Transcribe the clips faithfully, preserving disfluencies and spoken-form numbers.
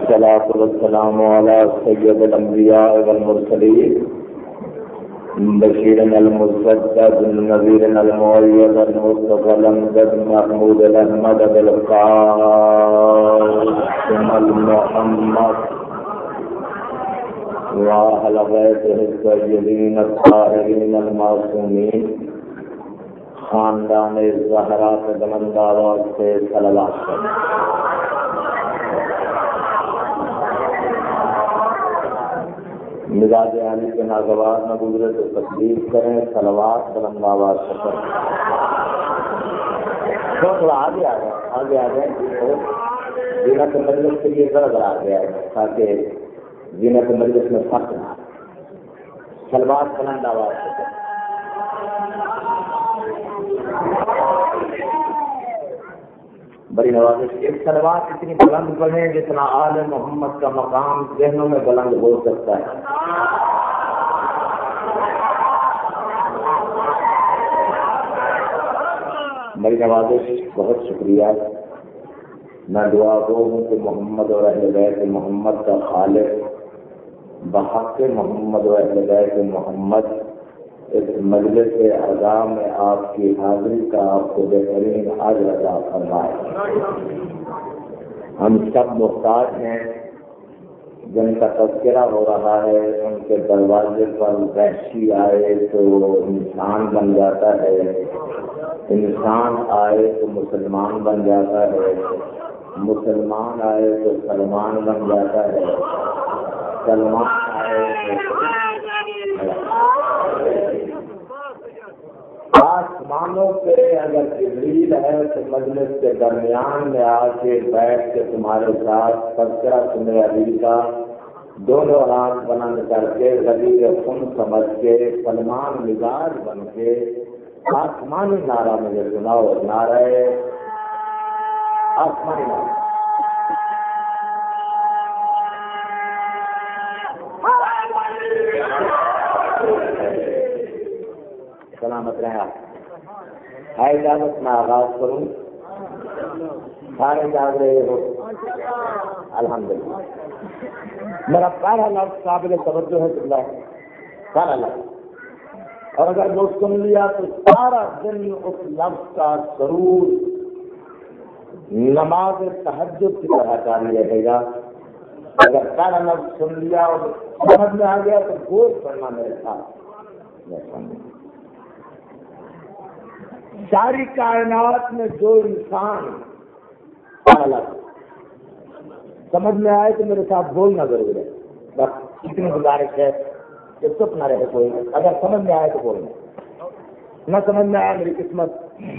والصلاة والسلام على سيد الأنبياء والمرسلين بشير المصدق النذير المؤيد المصطفى الأمجد محمود الأحمد بالقاسم المحمد وأهل بيته الطيبين الطاهرين المعصومين خاندان زہرا کے بلنداواز سے سلام مزاج عالی کے ناگوار نہ گزرے تو تکلیف کریں صلوات بلند آواز سے کریں تھوڑا آگے آ جائے آگے آ جائیں زینت مجلس کے لیے ذرا ذرا آگے آئے تاکہ زینت مجلس میں فرق نہ صلوات بلند آواز سے کریں. بڑی نوازش ایک صلوات اتنی بلند پڑھیں جتنا آل محمد کا مقام ذہنوں میں بلند ہو سکتا ہے. بڑی نوازش بہت شکریہ. میں دعا گو ہوں کہ محمد اور اہل بیت محمد کا خالق بحق محمد اور اہل بیت محمد اس مجلس اعضاء میں آپ کی حاضری کا آپ کو بہترین اجر عطا فرمائے. ہم سب محتاج ہیں جن کا تذکرہ ہو رہا ہے ان کے دروازے پر وحشی آئے تو انسان بن جاتا ہے, انسان آئے تو مسلمان بن جاتا ہے, مسلمان آئے تو سلمان بن جاتا ہے, سلمان آئے تو آسمانوں پہ اگر جبریل ہے تو مجلس کے درمیان میں آ کے بیٹھ کے تمہارے ساتھ تذکرہ سنے علی کا دونوں ہاتھ بلند کر کے غدیر خون سمجھ کے سلمان مزاج بن کے آسمانی نعرہ مجھے سناؤ. نعرہ آسمانی نعرہ سلامت رہے آپ. ہے اجازت میں آغاز کروں؟ سارے جاگ رہے ہو الحمدللہ. میرا پہلا لفظ قابل توجہ ہے اللہ پہلا لفظ, اور اگر وہ سن لیا تو سارا دن اس لفظ کا سرور نماز تہجد کی طرح جاری رہے گا. اگر پہلا لفظ سن لیا اور سمجھ میں آ گیا تو گوش کرنا میرے ساتھ. ساری کائنات میں جو انسان سمجھ میں آئے تو میرے ساتھ بولنا ضرور ہے. بس اتنی گزارش ہے کہ چپ نہ رہے کوئی. اگر سمجھ میں آئے تو بولنا, نہ سمجھ میں آئے میری قسمت.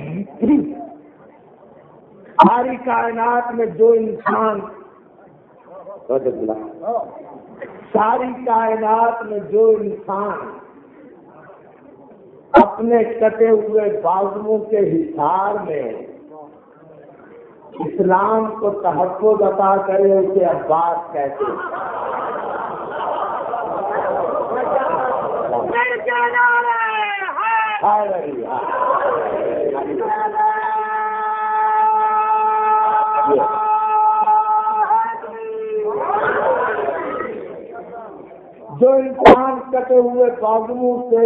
ساری کائنات میں جو انسان ساری کائنات میں جو انسان اپنے کٹے ہوئے بازوؤں کے حصار میں اسلام کو تحفظ عطا کرے اسے عباس کہتے ہیں. جو انسان کٹے ہوئے بازوؤں سے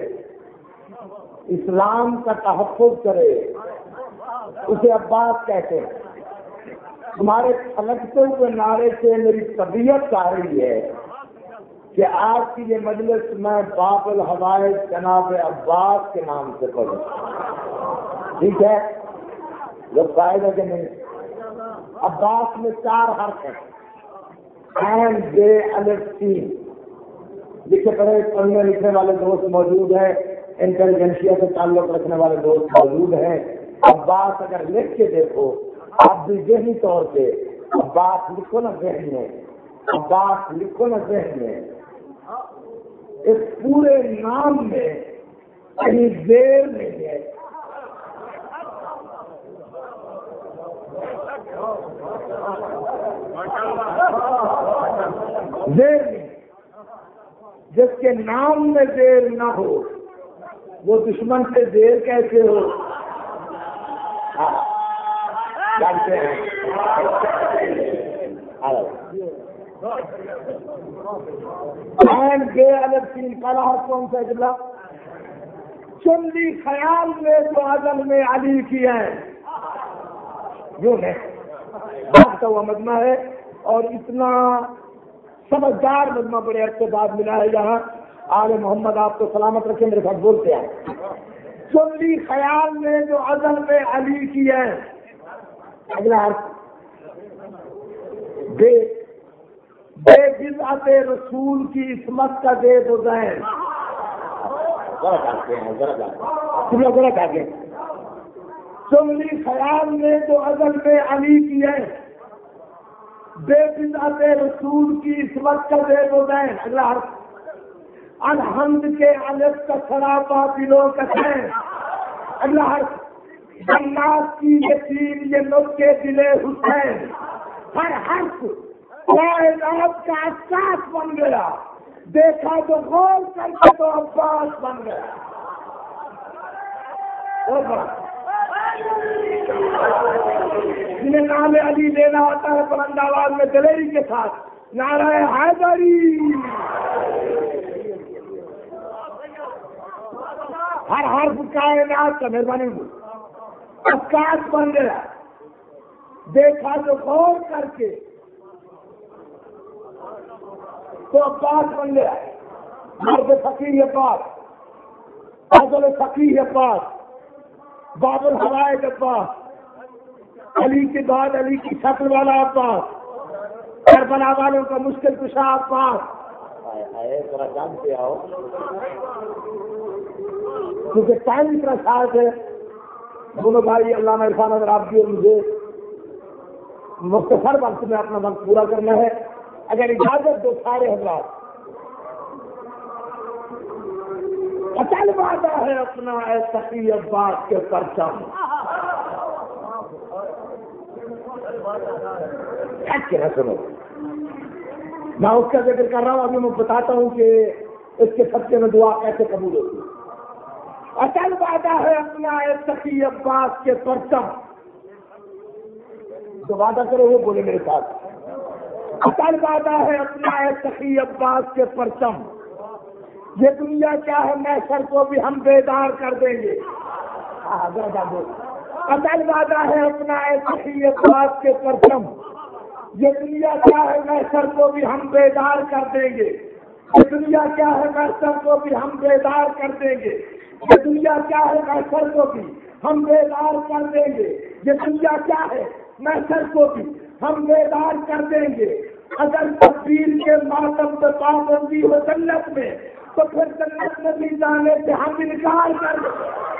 اسلام کا تحفظ کرے اسے عباس کہتے ہیں. تمہارے پھلکتے ہوئے نعرے سے میری طبیعت آ رہی ہے کہ آج کی یہ مجلس میں باب الحوائج جناب عباس کے نام سے پڑھوں. ٹھیک ہے, جو فائدہ کہ نہیں. عباس میں چار حرف ہیں, عین بے الف سین. لکھے پڑھے پڑھنے لکھنے والے دوست موجود ہیں, انٹیلیجنسیا سے تعلق رکھنے والے دوست موجود ہیں. عباس اگر لکھ کے دیکھو آپ بھی ذہنی طور پہ عباس لکھو نا ذہن میں, عباس لکھو نا ذہن میں. اس پورے نام میں کہیں دیر نہیں ہے. دیر نہیں. جس کے نام میں دیر نہ ہو وہ دشمن سے دیر کیسے ہو. جانتے ہیں بے الگ تین کلا کون سا اجلا چن لی خیال میں جو ازل میں علی کی ہے جو ہے بات کا وہ مجمع ہے اور اتنا سمجھدار مجمع بڑے عرصے بعد ملا ہے یہاں آل محمد آپ کو سلامت رکھے میرے ساتھ بولتے ہیں چن لی خیال میں جو ازل میں علی کی ہے اگلا بے بے بدعت رسول کی عصمت کا دے دو ذہن تم لوگ ذرا کہتے ہیں چن لی خیال میں جو ازل میں علی کی ہے بے بدعت رسول کی عصمت کا دے دو ذہن اگلا حرف الحمد کے الف کا سراپا دلوں کا چین اگلا حرف جنات کی یتیم یہ نسخے دلے حسین ہر حرف کائنات کا اساس بن گیا دیکھا تو غور کر کے تو عباس بن گیا جنہیں نام علی لینا ہوتا ہے بلند آواز میں دلیری کے ساتھ نعرہ حیدری ہر حرف کائنات کا مہربانی اساس بن گیا دیکھا تو غور کر کے تو عباس بن گیا مرد فقیر عباس فضل فقیر عباس باب الحوائج عباس علی کے بعد علی کی شکل والا عباس کربلا والوں کا مشکل کشا عباس ذرا جانتے آؤ کیونکہ ٹائم اتنا خاص ہے دونوں بھائی علامہ عرفان اگر آپ کی اور مجھے مختصر وقت میں اپنا وقت پورا کرنا ہے اگر اجازت دو سارے حضرات اچل وعدہ ہے اپنا اے سخی عباس کے پرچم نہ سنو میں اس کا ذکر کر رہا ہوں ابھی میں بتاتا ہوں کہ اس کے سچے میں دعا کیسے قبول ہوتی ہے اچل وعدہ ہے اپنا اے سخی عباس کے پرچم جو وعدہ کرو وہ بولے میرے ساتھ اصل وعدہ ہے اپنا اے سخی عباس کے پرچم یہ دنیا کیا ہے محشر کو بھی ہم بیدار کر دیں گے اصل وعدہ ہے اپنا اے سخی عباس کے پرچم یہ دنیا کیا ہے محشر کو بھی ہم بیدار کر دیں گے یہ دنیا کیا ہے محشر کو بھی ہم بیدار کر دیں گے یہ دنیا کیا ہے محشر کو بھی ہم بیدار کر دیں گے یہ دنیا کیا ہے محشر کو بھی ہم بیدار کر دیں گے اگر تقدیر کے ماتم پہ پابندی ہو جنت میں تو پھر جنت میں بھی جانے سے ہم انکار کر دیں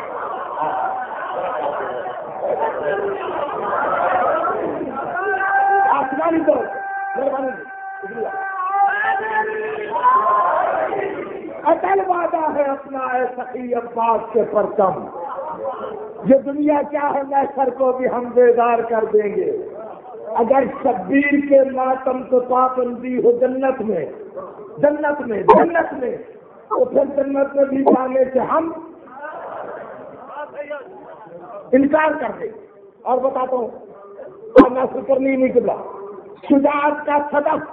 آسمانی تو اصل وعدہ ہے اپنا اے سخی عباس کے پرچم یہ دنیا کیا ہے محشر کو بھی ہم بیدار کر دیں گے اگر شبیر کے ماتم تو پابندی ہو جنت میں جنت میں جنت میں تو پھر جنت میں بھی جانے سے ہم انکار کر دیں اور بتاتا ہوں میں فکر نہیں نکلا شجاعت کا صدف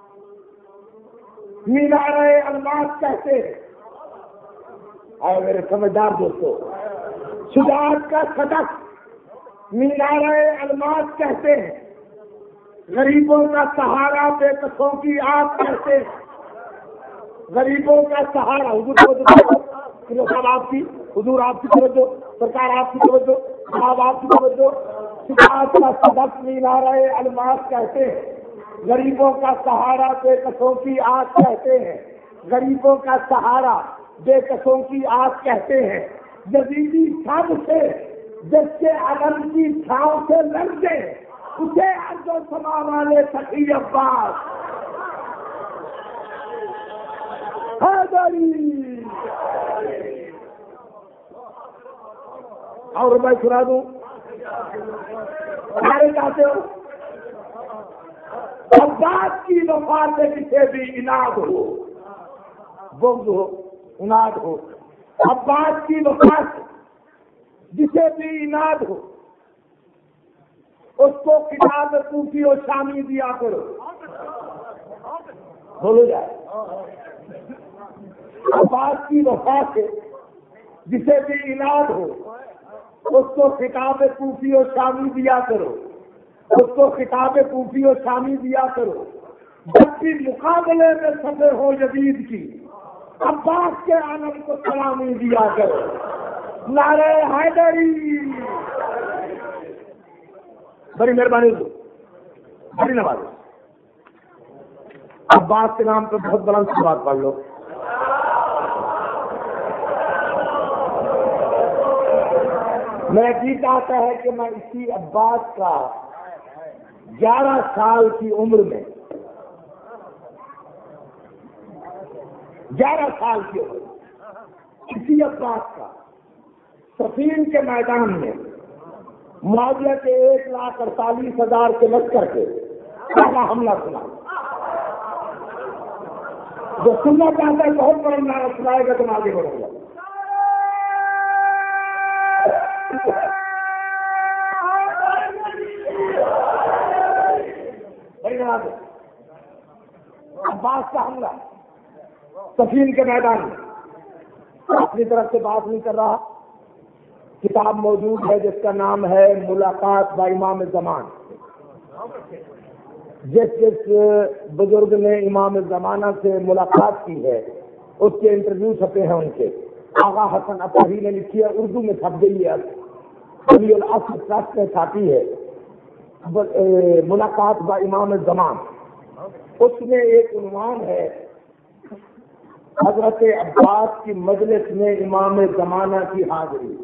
مینار الماس کہتے ہیں آئے میرے سمجھدار دوستو شجاعت کا صدف مینار الماس کہتے ہیں غریبوں کا سہارا بے کسوں کی آگ کہتے ہیں غریبوں کا سہارا حضور کو صاحب آپ کی حضور آپ کی توجہ سرکار آپ کی توجہ صاحب آپ کی توجہ شجاعت کا صدف مینار الماس کہتے ہیں غریبوں کا سہارا بے کسوں کی آگ کہتے ہیں غریبوں کا سہارا بے کسوں کی آگ کہتے ہیں یزیدی سب سے جس کے علم کی چھاؤں سے لڑ گئے اسے ارض و سما والے سخی عباس حیدری اور میں سنا دوں سارے چاہتے ہو عباس کی وفات سے کسی بھی اناد ہو بغض ہو اناد ہو عباس کی وفات جسے بھی اناد ہو اس کو کتاب کوفی اور شامی دیا کرو. بولو جائے عباس کی وفا سے جسے بھی اناد ہو اس کو کتاب کوفی اور شامی دیا کرو. اس کو کتاب کوفی اور شامی دیا کرو. جب بھی مقابلے میں سفے ہو جدید کی عباس کے عالم کو سلامی دیا کرو. نعرہ حیدری. بڑی مہربانی دو بڑی نوازی. عباس کے نام پہ بہت بلند سی بات پڑھ لو. میں جی چاہتا ہے کہ میں اسی عباس کا گیارہ سال کی عمر میں گیارہ سال کی عمر اسی عباس کا صفین کے میدان میں معاویہ کے ایک لاکھ اڑتالیس ہزار کے لشکر کے پہلا حملہ سنا. جو سننا چاہتا ہے بہت بڑا نعرہ سنائے گا تم آگے بڑھو گا. عباس کا حملہ صفین کے میدان میں. اپنی طرف سے بات نہیں کر رہا. کتاب موجود ہے جس کا نام ہے ملاقات با امام زمان. جس جس بزرگ نے امام زمانہ سے ملاقات کی ہے اس کے انٹرویو چھپے ہیں ان کے. آغا حسن اطہری نے لکھی ہے, اردو میں چھپ گئی ہے, ولی الاصل ٹرسٹ میں چھاپی ہے, ملاقات با امام زمان. اس میں ایک عنوان ہے حضرت عباس کی مجلس میں امام زمانہ کی حاضری.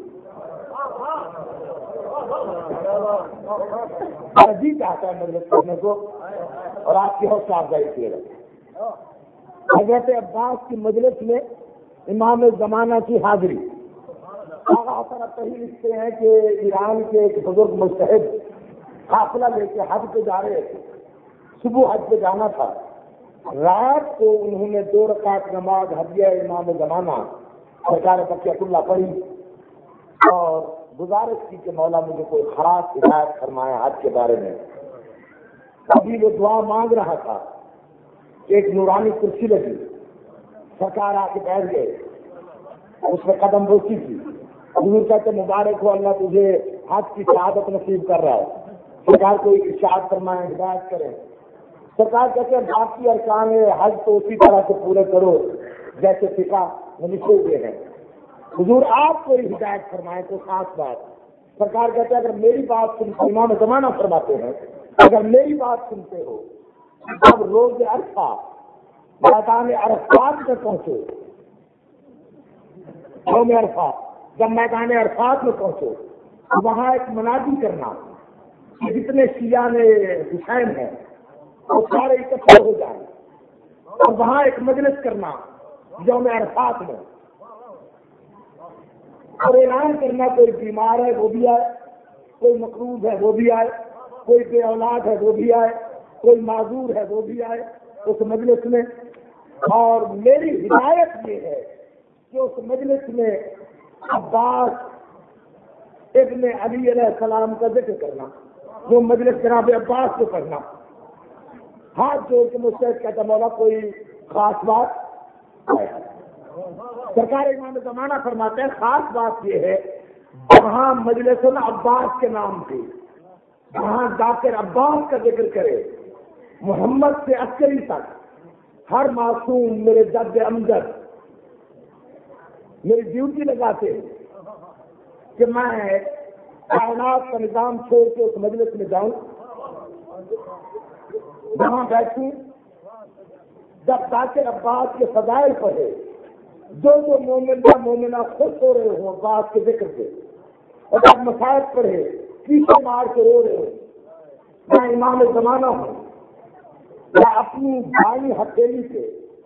جی چاہتا ہے مجلس کرنے کو اور آپ کی حوصلہ افزائی کیے گا. حضرت عباس کی مجلس میں امام زمانہ کی حاضری. آغا حسن اطہری لکھتے ہیں کہ ایران کے ایک بزرگ مجتہد قافلہ لے کے حج پہ جا رہے تھے. صبح حج پہ جانا تھا. رات کو انہوں نے دو رکعت نماز ہدیہ امام زمانہ سرکار بقیت اللہ پڑھی اور گزارش کی کہ مولا مجھے کوئی خاص ہدایت فرمایا حج کے بارے میں. ابھی وہ دعا مانگ رہا تھا کہ ایک نورانی کرسی لگی. سرکار آ کے بیٹھ گئے. اس میں قدم بوسی تھی. حضور کہتے مبارک ہو اللہ تجھے حج کی شہادت نصیب کر رہا ہے. سرکار کو ارشاد فرمائے ہدایت کریں. سرکار کہتے ہیں باقی ارکان حج تو اسی طرح سے پورے کرو جیسے فقہ میں لکھے ہوئے ہیں. حضور آپ کو ہدایت فرمائے تو خاص بات. سرکار کہتے ہیں اگر میری بات سنتے امام زمانہ فرماتے ہیں اگر میری بات سنتے ہو اب روز عرفہ میدان عرفات میں پہنچو. یوم عرفہ جب میدان عرفات میں پہنچو وہاں ایک منادی کرنا کہ جتنے شیعہ نے حسین ہیں وہ سارے اکٹھے ہو جائیں اور وہاں ایک مجلس کرنا یوم عرفات میں اور اعلان کرنا کوئی بیمار ہے وہ بھی آئے, کوئی مقروض ہے وہ بھی آئے, کوئی بے اولاد ہے وہ بھی آئے, کوئی معذور ہے وہ بھی آئے اس مجلس میں. اور میری ہدایت یہ ہے کہ اس مجلس میں عباس ابن علی علیہ السلام کا ذکر کرنا. وہ مجلس جناب عباس کو کرنا. ہاتھ جوڑ کے مجھ سے کہتا مولا کوئی خاص بات ہے. سرکار امام زمانہ فرماتے ہیں خاص بات یہ ہے جہاں مجلس عباس کے نام پہ جہاں ذاکر عباس کا ذکر کرے محمد سے عسکری تک ہر معصوم میرے جد امجد میری ڈیوٹی لگاتے کہ میں کائنات کا نظام چھوڑ کے اس مجلس میں جاؤں وہاں بیٹھوں جب ذاکر عباس کے فضائل پڑھے جو جو مومن یا مومنہ خوش ہو رہے ہوں عباس کے ذکر سے اور جب مسائل پڑھے پیچھے مار کے رو رہے ہوں. میں امام زمانہ ہوں یا اپنی بھائی ہتھیلی سے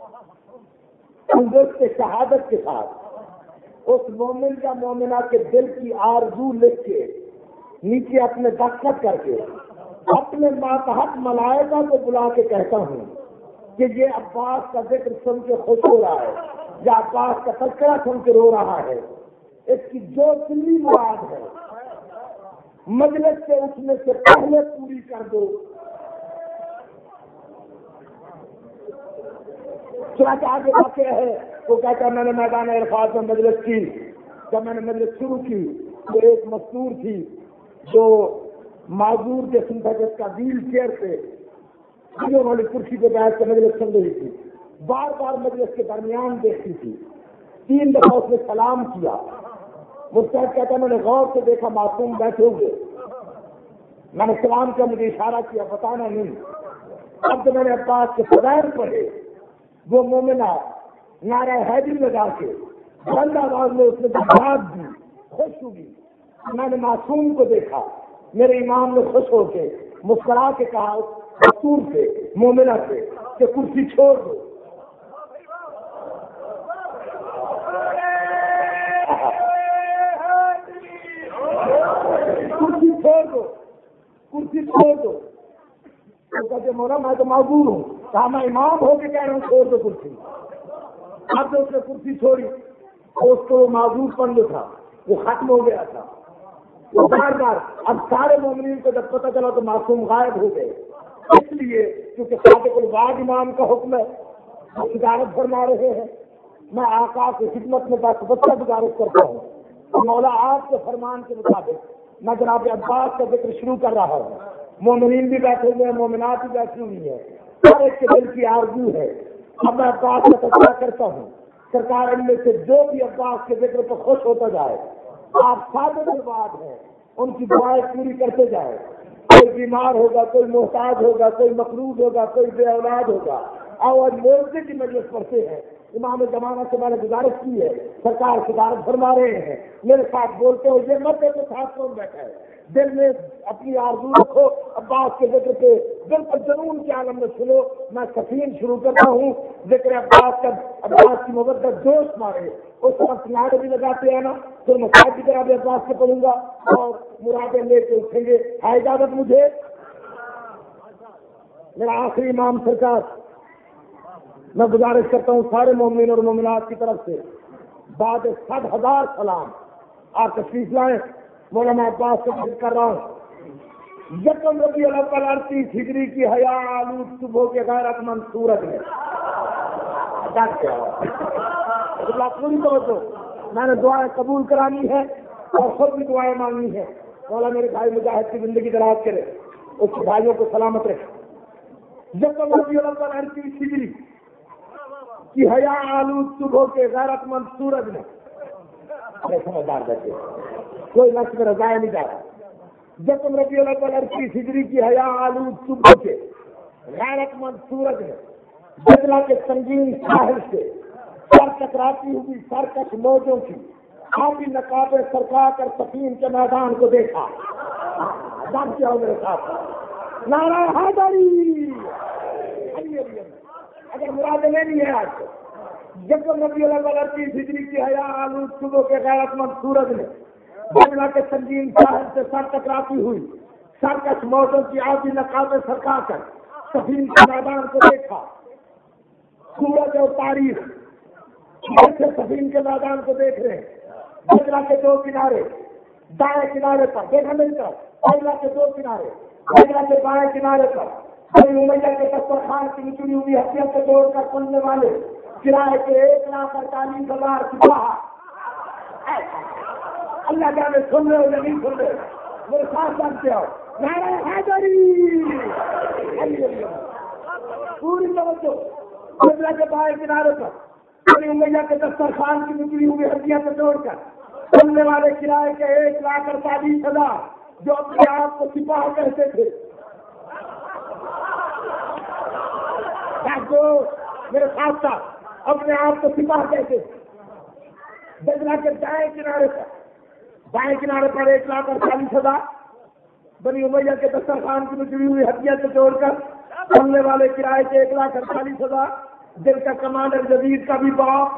اندر کے شہادت کے ساتھ اس مومن یا مومنہ کے دل کی آرزو لکھ کے نیچے اپنے دستخط کر کے اپنے ماتحت ملائکہ کو بلا کے کہتا ہوں کہ یہ عباس کا ذکر سن کے خوش ہو رہا ہے یا عباس کا تذکرہ سن کے رو رہا ہے. اس کی جو کلی مراد ہے مجلس سے اٹھنے سے پہلے پوری کر دو. چنانچہ آگے واقع ہے وہ کہتا ہے میں نے میدان عرفات میں مجلس کی. جب میں نے مجلس شروع کی تو ایک مستور تھی جو معذور قسم تھا جس کا ویل چیئر پہ انہوں نے کرسی پہ بیٹھ کے مجلس سن رہی تھی. بار بار مجلس کے درمیان دیکھتی تھی. تین دفعہ اس نے سلام کیا. مستحق کہتا ہے میں نے غور سے دیکھا معصوم بیٹھے ہوئے. میں نے سلام کیا, مجھے اشارہ کیا, بتانا نہیں. اب تو میں نے عباس کے فضائل پڑھے. وہ مومنہ نعرہ حیدری لگا کے بلند آواز میں اس نے دعوت دی, خوش ہوئی. میں نے معصوم کو دیکھا. میرے امام نے خوش ہو کے مسکرا کے کہا مستور سے, مومنہ سے کہ کرسی چھوڑ دو. کرسی چھوڑ دو کرسی چھوڑ دو تو کہتے مولا میں تو معذور ہوں. کہا میں امام ہو کے کہہ رہا ہوں چھوڑ دو کرسی. اب تو اس نے کرسی چھوڑی. اس کو معذور پن جو تھا وہ ختم ہو گیا تھا. وہ بار بار اب سارے مومنین کو جب پتہ چلا تو معصوم غائب ہو گئے. اس لیے کیونکہ صادق الوعد امام کا حکم ہے, تجارت فرما رہے ہیں. میں آقا کی خدمت میں بس بچہ گزارش کرتا ہوں. مولا آپ کے فرمان کے مطابق میں جناب عباس کا ذکر شروع کر رہا ہوں. مومنین بھی بیٹھے ہوئے ہیں, مومنات بھی بیٹھی ہوئی ہیں. ہر ایک کے دل کی آرزو ہے. اب میں عباس کا تذکرہ کرتا ہوں. سرکار ان میں سے جو بھی عباس کے ذکر پر خوش ہوتا جائے, آپ صادق الوعد ہیں, ان کی دعائیں پوری کرتے جائیں. کوئی بیمار ہوگا, کوئی محتاج ہوگا, کوئی مقروض ہوگا, کوئی بے اولاد ہوگا, اور موضوع کی مجلس پڑھتے ہیں. امام زمانہ سے میں نے گزارش کی ہے, سرکار صدارت فرما رہے ہیں, میرے ساتھ بولتے ہو یہ مت کے ساتھ کون بیٹھا ہے. دل میں اپنی آرزو رکھو, عباس کے ذکر کے دل پر جنون کے عالم میں سنو. میں سفین شروع کرتا ہوں. ذکر عباس کا عباس کی محبت جوش مارے. اس وقت نعرے بھی لگاتے ہیں نا, پھر مساجد کی طرح بھی عباس سے پڑھوں گا اور مرادیں لے کے اٹھیں گے. ہے اجازت مجھے؟ میرا آخری امام سرکار میں گزارش کرتا ہوں سارے مومنین اور مومنات کی طرف سے بعد سات ہزار سلام آپ تشریف لائیں. مولانا عباس سے ذکر کر رہا ہوں. یکم ربیع الاول اڑتیس ہجری کی حیا آلود صبح کے غیرت مند سورج میں پوری توجہ میں نے دعائیں قبول کرانی ہے اور خود بھی دعائیں مانگنی ہے. مولا میرے بھائی مجاہد کی زندگی دراز کرے, اس کے بھائیوں کو سلامت رکھے. یکم ربیع الاول اڑتیس ہجری کی حیا آلود صبح کے غیرت مند سورج میں سمجھدار بیٹھے کوئی نقص میں رضائے نہیں جا رہا. یکم ربیع الاول اڑتیس ہجری کی حیا آلود صبح کے غیرت مند سورج میں بدلا کے سنگین ساحل سے سر ٹکراتی ہوئی سرکش موجوں کی آبی نقابیں سرکا کر سفین کے میدان کو دیکھا. جان کیا ہو میرے ساتھ نعرہ حیدری. اگر مراد لینی ہے آج کو, یکم ربیع الاول اڑتیس ہجری کی حیا آلود صبح کے غیرت مند سورج میں بدلا کے سنگین ساحل سے سر ٹکراتی ہوئی سرکش موجوں کی آبی نقابیں سرکا کر سفین کے میدان کو دیکھا. سورج اور تاریخ ایسے سفین کے میدان کو دیکھ رہے ہیں. بدلا کے دو کنارے, دائیں کنارے پر دیکھا نہیں تھا, بدلا کے دو کنارے, بدلا کے بائیں کنارے پر بنی امیہ کے دسترخوان کی نچلی ہوئی ہتھیار سے توڑ کر پلنے والے کرائے کے ایک لاکھ اڑتالیس ہزار سپاہ. اللہ جانے سن رہے ہو یا نہیں سن رہے, میرے ساتھ ساتھ آؤ. نعرہ حیدری. پوری توجہ. بدلا کے بائیں کنارے پر بنی امیہ کے دسترخوان کی نچلی ہوئی ہتھیار سے توڑ کر پلنے والے کرائے کے ایک لاکھ اڑتالیس ہزار جو اپنے آپ کو سپاہ کہتے تھے. میرے ساتھ ساتھ اپنے آپ کو سپاہ کہتے تھے. بدلا کے دائیں کنارے پر بائیں کنارے پر ایک لاکھ اڑتالیس ہزار بنی امیہ کے دسترخوان کی نچلی ہوئی ہتھیار سے جوڑ کر پلنے والے کرائے کے ایک لاکھ اڑتالیس ہزار دل کا کمانڈر جدید کا بھی باپ,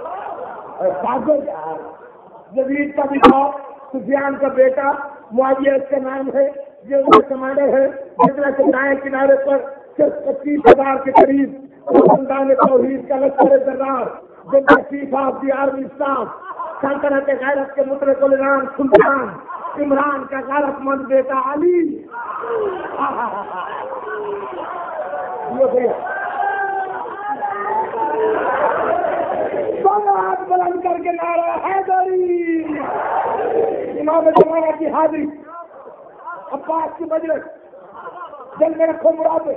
جدید کا بھی باپ, سفیان کا بیٹا معاویہ اس کا نام ہے, یہ ان کا کمانڈر ہے. بدلا کے دائیں کنارے پر صرف پچیس ہزار کے قریب خاندان توحید کا لشکر سردار جن کا chief of the army staff سلطنت غیرت کے مطلق العنان سلطان عمران کا غیرت مند بیٹا علی. دونوں ہاتھ بلند کر کے نعرہ حیدری. امام زمانہ کی حاضری، عباس کی مجلس، جل میں رکھو مرادے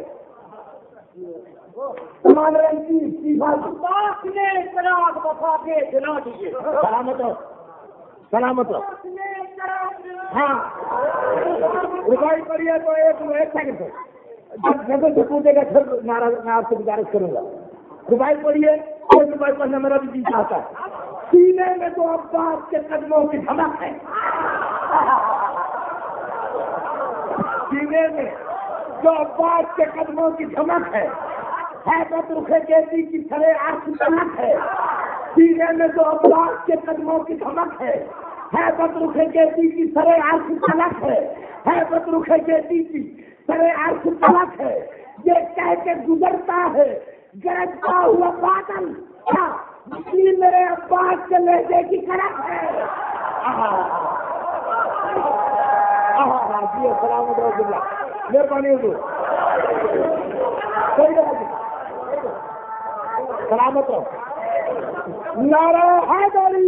تمام رنگ کی عباس نے چراغ وفا کے جلا دیجیے. سلامت ہو، سلامت ہو. ہاں رکائی پڑی ہے تو ایک ایک سیکنڈ سے جب جگہ سے پوچھے گا پھر نارا میں آپ سے گزارش کروں گا. رکائی پڑی ہے ایک روپئے پڑھنا میرا بھی جی چاہتا ہے. سینے میں تو عباس کے قدموں کی دھمک ہے، سینے میں جو عباس کے قدموں کی دھمک ہے، حیدر رخے کیسی کی سرے عرش دھمک ہے. سینے میں جو عباس کے قدموں کی دھمک ہے، حیدر رخے کیسی کی سرے عرش دھمک ہے. حیدر رخے کیسی کی سرے عرش دھمک ہے. یہ کہہ کے گزرتا ہے گرجتا ہوا بادل، کیا میرے عباس کے لہجے کی کڑک ہے. سلامت ہو گیا، مہربانی ہو سلامت ہو. نعرہ حیدری.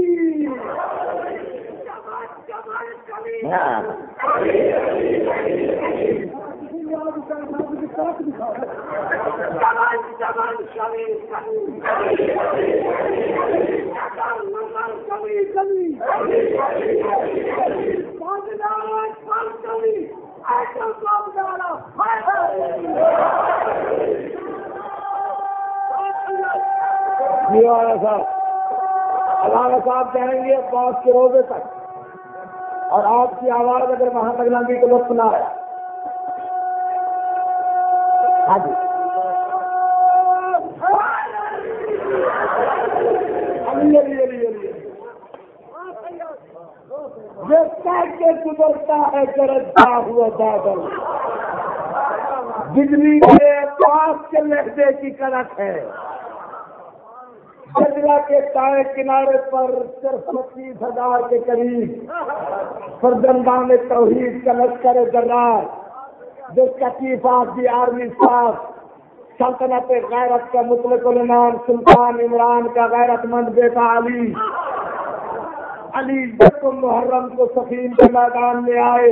علامہ صاحب جائیں گے عباس کے روزے تک، اور آپ کی آواز اگر وہاں تک لگی تو لطف نہ آیا. ہاں جی یہ کہہ کے گزرتا ہے گرجتا ہوا بادل، بجلی کے پاس کے لہجے کی کڑک ہے. گجرا کے تائے کنارے پر صرف پچیس ہزار کے قریب فرزندان توحید کا لشکر جرار، جس کا chief of the army staff سلطنت غیرت کا مطلق العنان سلطان عمران کا غیرت مند بیٹا علی. علی جب تم محرم کو صفین کے میدان میں آئے،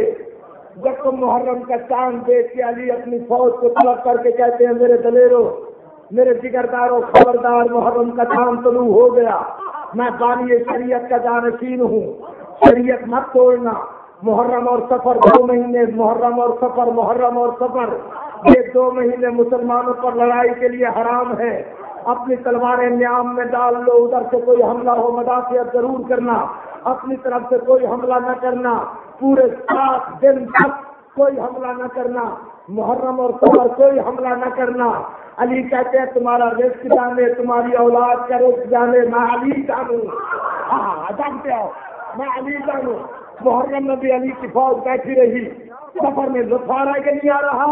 جب تم محرم کا چاند دیکھ کے علی اپنی فوج کو طلب کر کے کہتے ہیں میرے دلیروں، میرے جگرداروں، خبردار محرم کا چاند طلوع ہو گیا. میں بانی شریعت کا جانشین ہوں، شریعت مت توڑنا. محرم اور سفر دو مہینے، محرم اور سفر محرم اور سفر یہ دو مہینے مسلمانوں پر لڑائی کے لیے حرام ہے. اپنی تلواریں نیام میں ڈال لو، ادھر سے کوئی حملہ ہو مدافعت ضرور کرنا، اپنی طرف سے کوئی حملہ نہ کرنا. پورے سات دن تک کوئی حملہ نہ کرنا، محرم اور سفر کوئی حملہ نہ کرنا. علی کہتے ہیں تمہارا رزق جانے، تمہاری اولاد کا رزق جانے، میں علی جانوں. ہاں جانتے ہو میں علی جانوں. محرم میں بھی علی کی فوج بیٹھی رہی. سفر میں لطف آ رہا ہے کہ نہیں آ رہا؟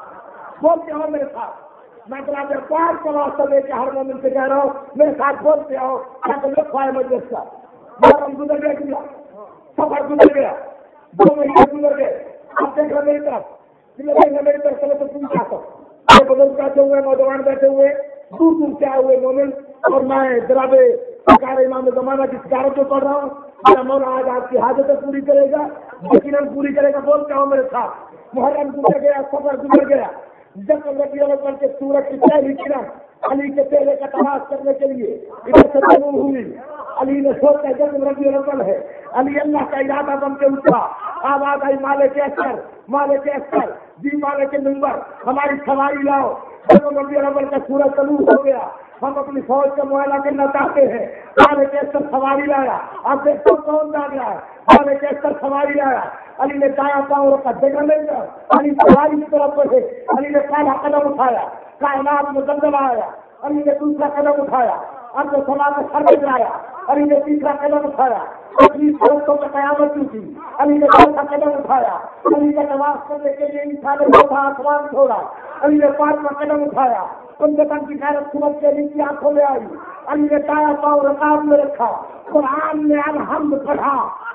بولتے ہو میرے ساتھ. میں تمہارے پیار کا واسطہ لے کے ہر مومن سے کہہ رہا ہوں میرے ساتھ بولتے ہو تاکہ لطف آئے مجلس کا. محرم گزر گیا، سفر گزر گیا، دو مہینے گزر گئے. آپ دیکھ رہے میری طرف میری طرف چلے تو تم چاہتا ہوں. بزرگ بیٹھے ہوئے، نوجوان بیٹھے ہوئے، دور دور سے آئے ہوئے مومن، اور میں جناب سرکار امام زمانہ کی سکارت کو پڑھ رہا ہوں. میرا مولا آج آپ کی حاجتیں پوری کرے گا، یقیناً پوری کرے گا. بولتا ہوں میرے ساتھ. محرم گزر گیا، سفر گزر گیا. جب ربیع الاول کے سورج کی پہلی کرن علی کے چہرے کا تلاش کرنے کے لیے ادھر سے ضرور ہوئی. علی نے سوچا جب ربیع الاول ہے، علی اللہ کا ارادہ بن کے اٹھا. آواز آئی مالک اختر، مالک اختر، جی مالک نمبر، ہماری سواری لاؤ. جب ربیع الاول کا سورج طلوع ہو گیا، ہم اپنی فوج کا معائنہ کرنا چاہتے ہیں. مالک اختر سواری لایا. آپ دیکھو کون جا گیا ہے؟ مالک اختر سواری لایا. علی نے دایاں پاؤں رکھا، جگہ لے گیا. علی سواری کی طرف بڑھے. علی نے پہلا قدم اٹھایا، کائنات میں زلزلہ آیا. علی نے دوسرا قدم اٹھایا، اب سما کا سر گرایا. علی نے تیسرا قدم اٹھایا، اپنی فرشتوں میں قیامت ٹوٹی. علی نے چوتھا قدم اٹھایا، علی کا نماز کرنے کے لیے انسان نے چوتھا آسمان چھوڑا. علی نے پاس میں قدم اٹھایا، بندگان کی غیرت سمجھ کے علی کی آنکھوں میں آئی، علی نے دایا پاؤں رکاب میں رکھا، قرآن میں الحمد پڑھا۔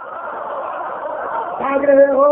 بھاگ رہے ہو؟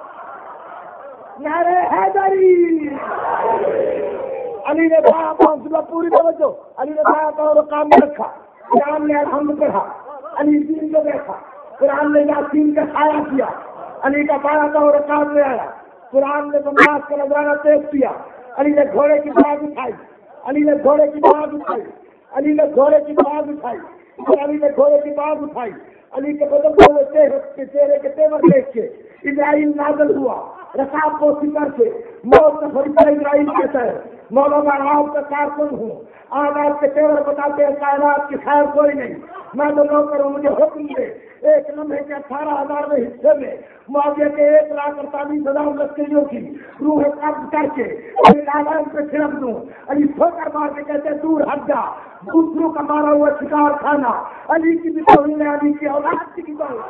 نعرہ حیدری۔ علی نے دایا پاؤں سنا پوری توجہ، علی نے دایا پاؤں رکاب میں رکھا، قرآن میں الحمد پڑھا، علی دین کو دیکھا، قرآن نے یاسین کا سایہ کیا، علی کا پایا پاؤں رکاب میں آیا، قرآن نے نماز کا نظرانہ پیش کیا، علی نے گھوڑے کی باغ اٹھائی، علی نے گھوڑے کی باغ اٹھائی، علی نے گھوڑے کی باغ اٹھائی، علی نے گھوڑے کی باغ اٹھائی، علی کے بدل ہوئے چہرے کے تیور دیکھ کے اسرائیل نازل ہوا، رکاب کو سکر سے موت کا فرشتہ اسرائیل کہتا ہے، مولانا آپ کا کارکن ہوں، آپ آپ کے تیور بتاتے ہیں کائنات کی خیر کوئی نہیں، میں تو نوکر ہوں، مجھے حکم دے ایک لمحے کے اٹھارہ ہزارویں حصے میں معاویہ کے ایک لاکھ اڑتالیس ہزار لشکریوں کی روح قبض کر کے علی نالان پہ چھڑک دوں۔ علی ٹھوکر مار کے کہتے دور ہٹ جا، دوسروں کا مارا ہوا شکار کھانا، علی کی بھی توہین ہے، علی کی اولاد کی بھی توہین۔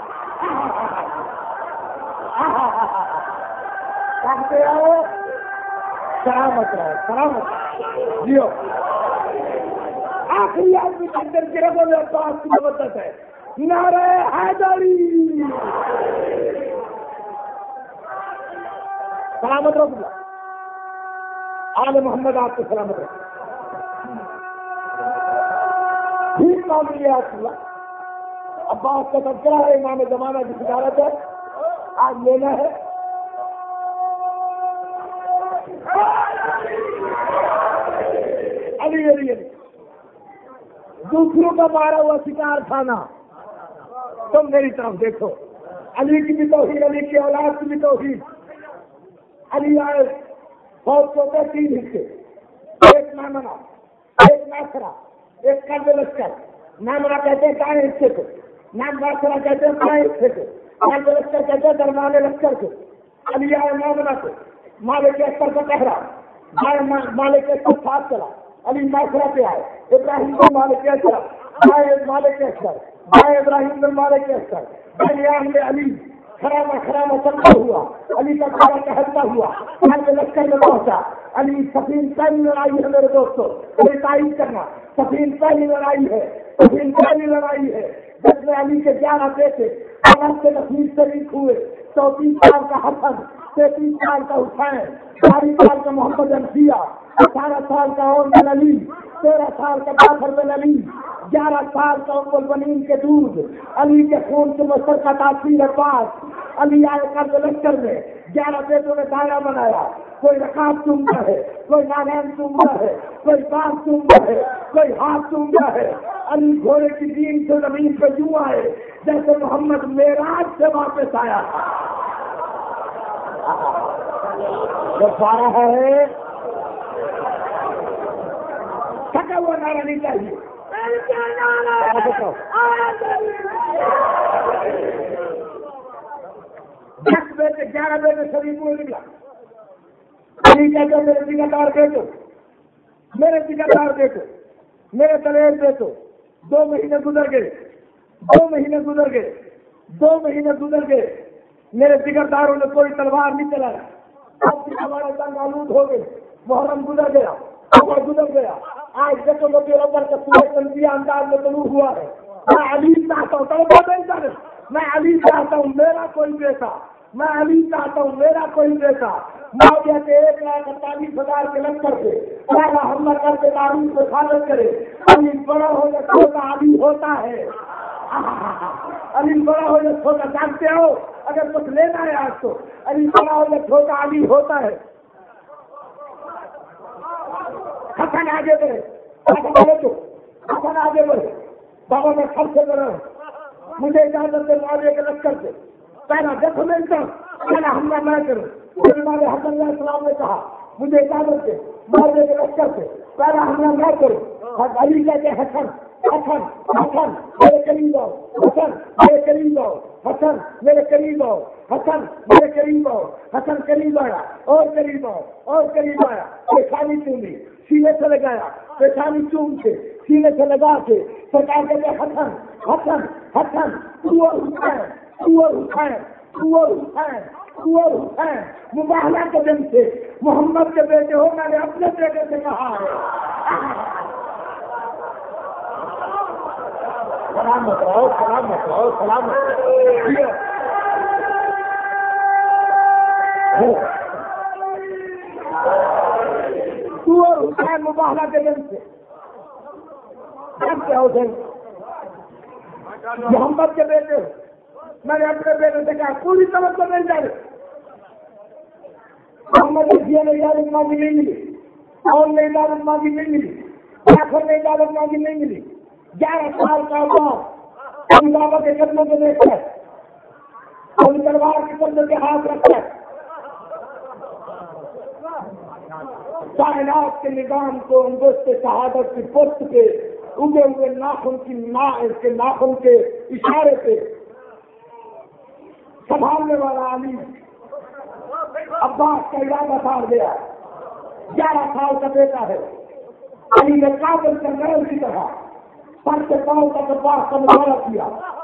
کہتے ہو سلامت رہے، سلامت جیو۔ آخری آدمی کے اندر گرفت میں پاس کی مدت ہے، نعرہ حیدری۔ سلامت رہو بلا آل محمد، آپ کو سلامت رہو۔ ٹھیک معلوم یہ اللہ عباس کا تذکرہ ہے، امام زمانہ کی صدارت ہے، آج لینا ہے۔ علی علی علی دوسروں کا مارا ہوا شکار کھانا، تم میری طرف دیکھو، علی کی بھی توحید، علی کی اولاد کی بھی توحید۔ علی آئے فوج کو ہوتے تین حصے، ایک نامنا، ایک ناصرہ، ایک قلب لشکر۔ نامنا کہتے ہیں دائیں حصے کو، نام ناصرہ کہتے ہیں بائیں حصے کو، قلب لشکر کہتے ہیں درمیان لشکر کو۔ علی آئے نامنا کو، مالک اختر کا پہرا، بائیں مالک اختر ساتھ چلا، علی ناصرہ پہ آئے، ابراہیم بن مالک اختر، بائیں مالک اختر، بائیں ابراہیم بن مالک اختر، بائیں علی خرامہ خرامہ چلتا ہوا، علی کا کھانا ٹہلتا ہوا، قلب لشکر میں پہنچا۔ علی سفین پہلی لڑائی ہے میرے دوستوں، کوئی تعریف کرنا، سفین پہلی لڑائی ہے، سفین پہلی لڑائی ہے جس میں علی کے گیارہ بیٹے عالم کے نصیب شریک ہوئے، چوتیس سال کا حسن، تینتیس سال کا حسین، چالیس سال کا محمد الفیہ، اٹھارہ سال کا عمر بن علی، تیرہ سال کا جعفر بن علی، گیارہ سال کا ام البنین کے دودھ، علی کے خون سے مشترکہ تاثیر پاس۔ علی آئے قلب لشکر میں، گیارہ بیٹوں نے دائرہ بنایا، کوئی رکاب چومتا ہے، کوئی نالین چومتا ہے، کوئی بانس چومتا ہے، کوئی ہاتھ چومتا ہے۔ علی گھوڑے کی دین سے زمین پہ یوں آئے جیسے محمد معراج سے واپس آیا تھا۔ جو سارا ہے تھکا ہوا نعرہ نہیں چاہیے۔ دس بیٹے گیارہ بیٹے شریف ہوئے نکلا، علی کہتے میرے ذمہ بیٹو، میرے ذمہ بیٹو، میرے دلیر بیٹو۔ دو مہینے گزر گئے، دو مہینے گزر گئے، دو مہینے گزر گئے، میرے ذمہ نے کوئی تلوار نہیں چلایا، اب ہمارے جنگ آلود ہو گئے، محرم گزر گیا، عمر گزر گیا، آج دیکھو نبی الاول کا سورج تنزیہ انداز میں طلوع ہوا ہے۔ میں علی چاہتا ہوں، میں علی چاہتا ہوں میرا کوئی بیٹا، میں علی چاہتا ہوں میرا کوئی بیٹا معاویہ کے ایک لاکھ اڑتالیس ہزار کے لشکر سے پہلا حملہ کر کے دارون کو خالد کرے۔ علی بڑا ہو یا چھوٹا علی ہوتا ہے، علی بڑا ہو یا چھوٹا، جانتے ہو اگر کچھ لینا ہے آج تو علی بڑا ہو یا چھوٹا علی ہوتا ہے۔ حسن آگے بڑھے، حسن آگے بڑھے، بابا میں سب سے بڑا ہوں، مجھے اجازت دے معاویہ کے لشکر سے پہلا دیکھو میں پہلا حملہ میں کروں۔ ہمارے حسن علیہ السلام نے کہا مجھے اجازت دے معاویہ کے لشکر سے پہلا حملہ میں کروں۔ علی کہتے حسن حسن حسن میرے قریب آؤ، حسن میرے قریب آؤ، حسن میرے قریب آؤ، حسن میرے قریب آؤ۔ حسن قریب آیا اور قریب آؤ اور قریب آیا، پیشانی چومی، سینے سے لگایا، پیشانی چوم کے سینے سے لگا کے سرکار کہتے حسن حسن حسن تو حسین تو حسین تو حسین تو اور حسین مباہلہ کے دن سے محمد کے بیٹے ہو، میں نے اپنے بیٹے سے کہا ہے سلامت رہو سلامت رہو سلامت تو اور حسین مباہلہ کے دن سے حسین محمد کے بیٹے ہو، میں نے اپنے بیٹے سے کہا پوری طرح سے مل جائے محمد نے اجازت مانگی نہیں ملی، اور نے اجازت مانگی نہیں ملی، آخر نے اجازت مانگی نہیں ملی، گیارہ سال کا بعد ہم بابا کے قدموں کو دیکھ کر ہم تلوار کے قدموں کے ہاتھ رکھ کر کائنات کے نظام کو انگشت شہادت کی پشت کے اگے ہوئے ناخن کی نا کے ناخن کے اشارے پہ سنبھالنے والا علی عباس کا ارادہ سار گیا، گیارہ سال کا بیٹا ہے، علی نے کابل کے نرم کی طرح سر سے پاؤں کا عباس کا مظاہرہ کیا۔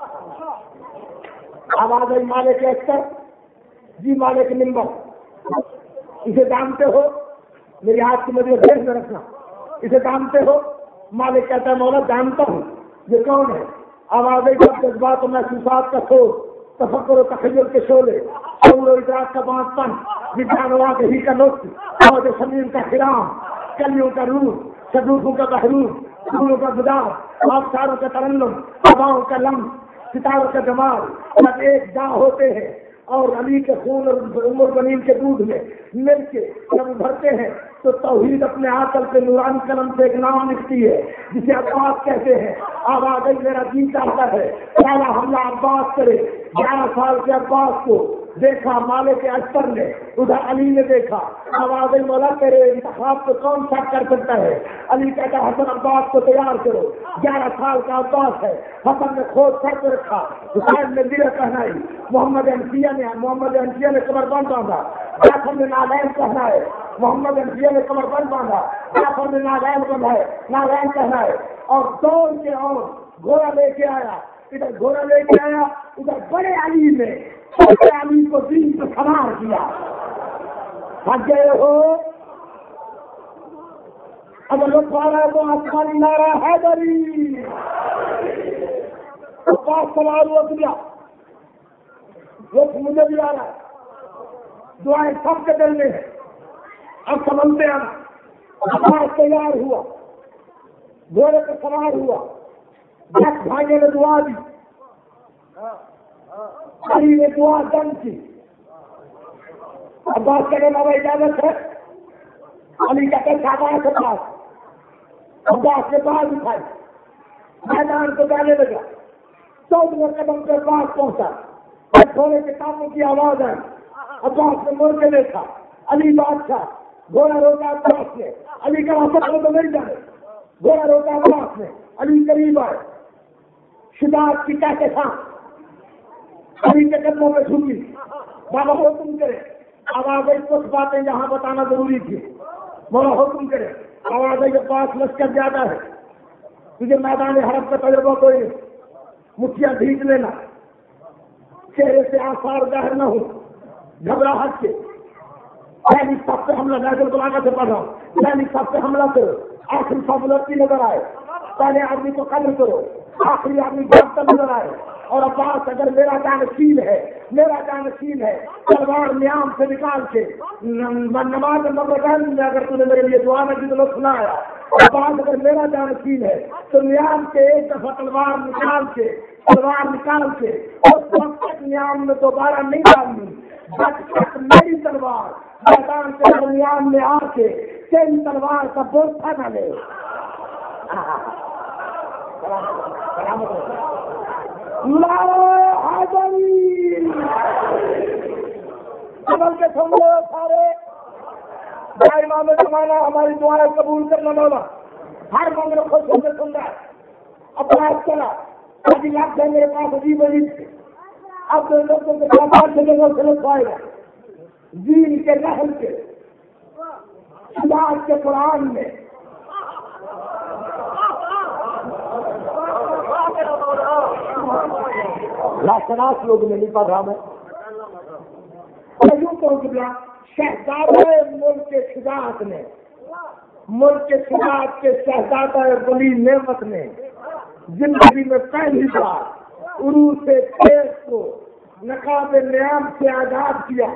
آواز آئی مالک اختر، جی مالک نمبر، اسے جانتے ہو؟ میری ہاتھ کی مجھے دیکھ میں رکھنا، اسے جانتے ہو؟ مالک کہتا ہے مولا جانتا ہوں، یہ کون ہے؟ آواز آئی سب جذبات و محسوسات کا سوچ، تفکر و تخیل کے شعلے، شعور و ادراک کا بانٹ پن، وجدان کے ہی کا نطق، اور شمیم کا خرام، کلیوں کا روح، صدوقوں کا بحرور، پھولوں کا گدار، آبشاروں کا ترنم، ہواؤں کا لمس، ستاروں کا جمال، جب ایک جا ہوتے ہیں اور علی کے خون اور عمر بنین کے دودھ میں مل کے جب ابھرتے ہیں تو توحید اپنے آنکل کے نورانی قلم سے ایک نام لکھتی ہے جسے عباس کہتے ہیں۔ آواز آئی میرا دین چاہتا ہے پہلا حملہ عباس کرے۔ گیارہ سال کے عباس کو دیکھا مالک اختر نے، ادھر علی نے دیکھا، آواز آئی مولا تیرے انتخاب کو کون سا کر سکتا ہے؟ علی کہتا ہے حسن عباس کو تیار کرو، گیارہ سال کا عباس ہے۔ حسن نے کھود سر پہ رکھا، حسین نے دیرہ پہنائی، محمد انفیہ نے محمد انفیہ نے کمر بند باندھا، جعفر نے نالین پہنائے، محمد انفیہ نے کمر بند باندھا، جعفر نے نالین بندھائے نالین پہنائے، اور دوڑ کے اور گھوڑا لے کے آیا، ادھر گھوڑا لے کے آیا، ادھر بڑے علی نے چھوٹے علی کو دین کو سوار کیا۔ تھک گئے ہو؟ اگر لوگ پا رہا ہے تو آسمانی نعرہ حیدری، تو پاس سوال ہوا دیا وقت مجھے بھی آ رہا ہے، دعائیں سب کے دل میں ہے، اب سمجھتے ہیں عباس تیار ہوا، گھوڑے پہ سوار ہوا، دس بھائیوں نے دعا دی، علی نے دعا دم کی، عباس کہنے لگا اجازت ہے، علی کا کہ شاباش کے پاس، عباس نے بات اٹھائی، میدان کو جانے لگا، چودہ قدم کے پاس پہنچا، گھوڑے کے کاموں کی آواز آئی، عباس نے مڑ کے دیکھا، علی بادشاہ، گھوڑا روکا عباس نے، علی کا واسطہ تو نہیں جانے، گھوڑا روکا عباس نے، علی قریب آئے، شجاعت کی کہتے تھا، علی کے قدموں میں جھکی، بابا حکم کرے، آواز آئی کچھ باتیں یہاں بتانا ضروری تھی، مولا حکم کرے، آواز آئی کے پاس لشکر زیادہ ہے، تجھے میدان حرب کا تجربہ کوئی مٹھیاں بھیج لینا، چہرے سے آثار ظاہر نہ ہو، گھبراہٹ کے پہلی سب سے حملہ نیشنل بلانا سے پڑھ رہا ہوں، پہلی سب سے حملہ کرو، آخری سب لڑکی نظر آئے، پہلے آدمی کو قدر کرو، آخری آدمی بھاگتا نظر آئے، اور عباس اگر میرا جانشین ہے، میرا جانشین ہے، تلوار نیام سے نکال کے نماز مغرب میں اگر تم نے میرے لیے دعا میں بھی سنا ہے، عباس اگر میرا جانشین ہے تو نیام کے ایک دفعہ تلوار نکال کے تلوار نکال کے اس وقت تک نیام میں دوبارہ نہیں ڈالنی جب تک میری تلوار میدان کے درمیان میں آ کے تیری تلوار کا بوسہ نہ لے۔ عمل کے سن لو سارے، امام زمانہ ہماری دعائیں قبول کرنا مولا، ہر منگل خوش ہو کے سن رہا ہے۔ اب بات چلا ابھی لفظ ہے میرے پاس عجیب عجیب سے، اب لوگوں کے پاس سلط آئے گا دین کے نحل کے شجاعت کے قرآن میں لاشناس لوگ میں نہیں پڑھ رہا میں، اور یوں کہوں کہ شہزادہ ملک کے شجاعت نے، ملک کے شجاعت کے شہزادہ ولی نعمت نے زندگی میں پہلی بار عروج سے تیز کو نقاب نیام سے آزاد کیا۔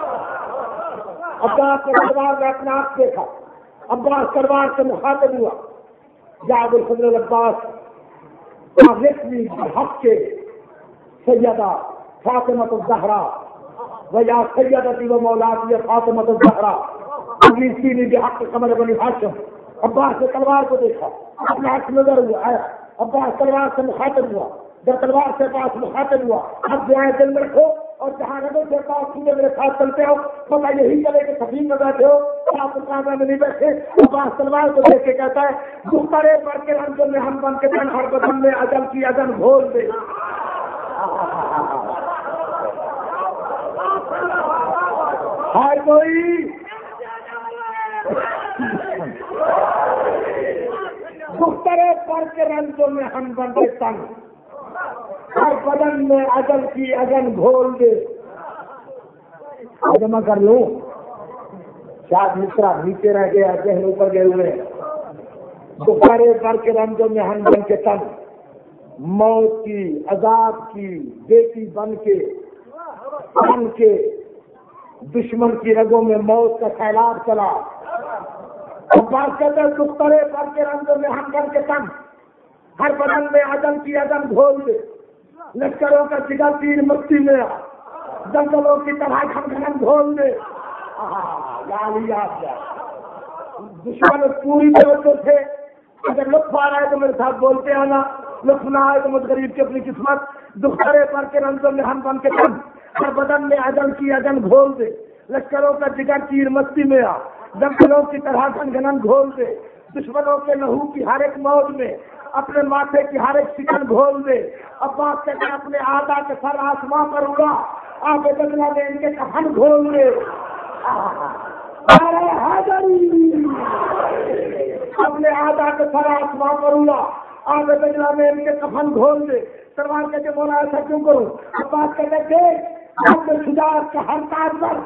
عباس کے دربار میں اپنا آپ دیکھا، عباس دربار سے مخاطب ہوا، جاب الفضل العباس رسمی حق کے سیدہ فاطمۃ الزہرا و یا سیدتی و مولاتی فاطمۃ الزہرا اگلی سینی بحق قمر بنی ہاشم۔ عباس نے تلوار کو دیکھا، اپنا حق نظر ہوا آیا، عباس تلوار سے مخاطب ہوا، جب تلوار سے پاس مخاطب ہوا، اب دعائیں دل میں رکھو اور جہاں رگوں سے پاس سیدھے میرے ساتھ چلتے ہو، پتہ یہی چلے کہ سفین میں بیٹھے ہو، آپ کعبہ میں نہیں بیٹھے۔ عباس تلوار کو دیکھ کے کہتا ہے دخترے پڑھ کے رنگوں میں ہم بن کے تن ہر بدن میں اجل کی اذن گھول دے۔ ہائے کوئی دخترے پڑھ کے رنگوں میں ہم بن کے تن ہر بدن میں اجل کی اذن گھول دے۔ جمع کر لوں، شاید مصرا نیچے رہ گیا، ذہن اوپر گئے ہوئے۔ دخترے پڑھ کے رنگوں میں ہم بن کے تن موت کی عذاب کی بیٹی بن کے بن کے دشمن کی رگوں میں موت کا سیلاب چلا۔ عباس کہتے ہیں دخترے پڑھ کے رنگوں میں ہم بن کے تن ہر بدن میں اذن کی اذن گھول دے، لشکروں کا جگر تیر مستی میں جنگلوں کی طرح گھن گھول دے۔ دشمن پوری طرح سے اگر لطف آ رہا ہے تو میرے ساتھ بولتے آنا، لطف نہ آئے تو مجھ غریب کی اپنی قسمت۔ دخترے پر کے رنگوں میں ہم بن کے تن ہر بدن میں اذن کی اذن گھول دے، لشکروں کا جگر تیر مستی میں آ جنگلوں کی طرح گھن گھن گھول دے، دشمنوں کے لہو کی ہر ایک موج میں اپنے ماتھے کی ہر ایک شکن گھول دے۔ عباس کہتے ہیں اپنے آدھا کے سر آسمان پر اڑا، آپ بدلا میں ان کے کفن گھول دے۔ اپنے آدھا کے سر آسمان پر اڑا، آپ بدلا میں ان کے کفن گھول دے۔ تلوار کہتے مولا ایسا کیوں کروں؟ عباس کہتے دیکھ شجاعت کا ہر تاج پر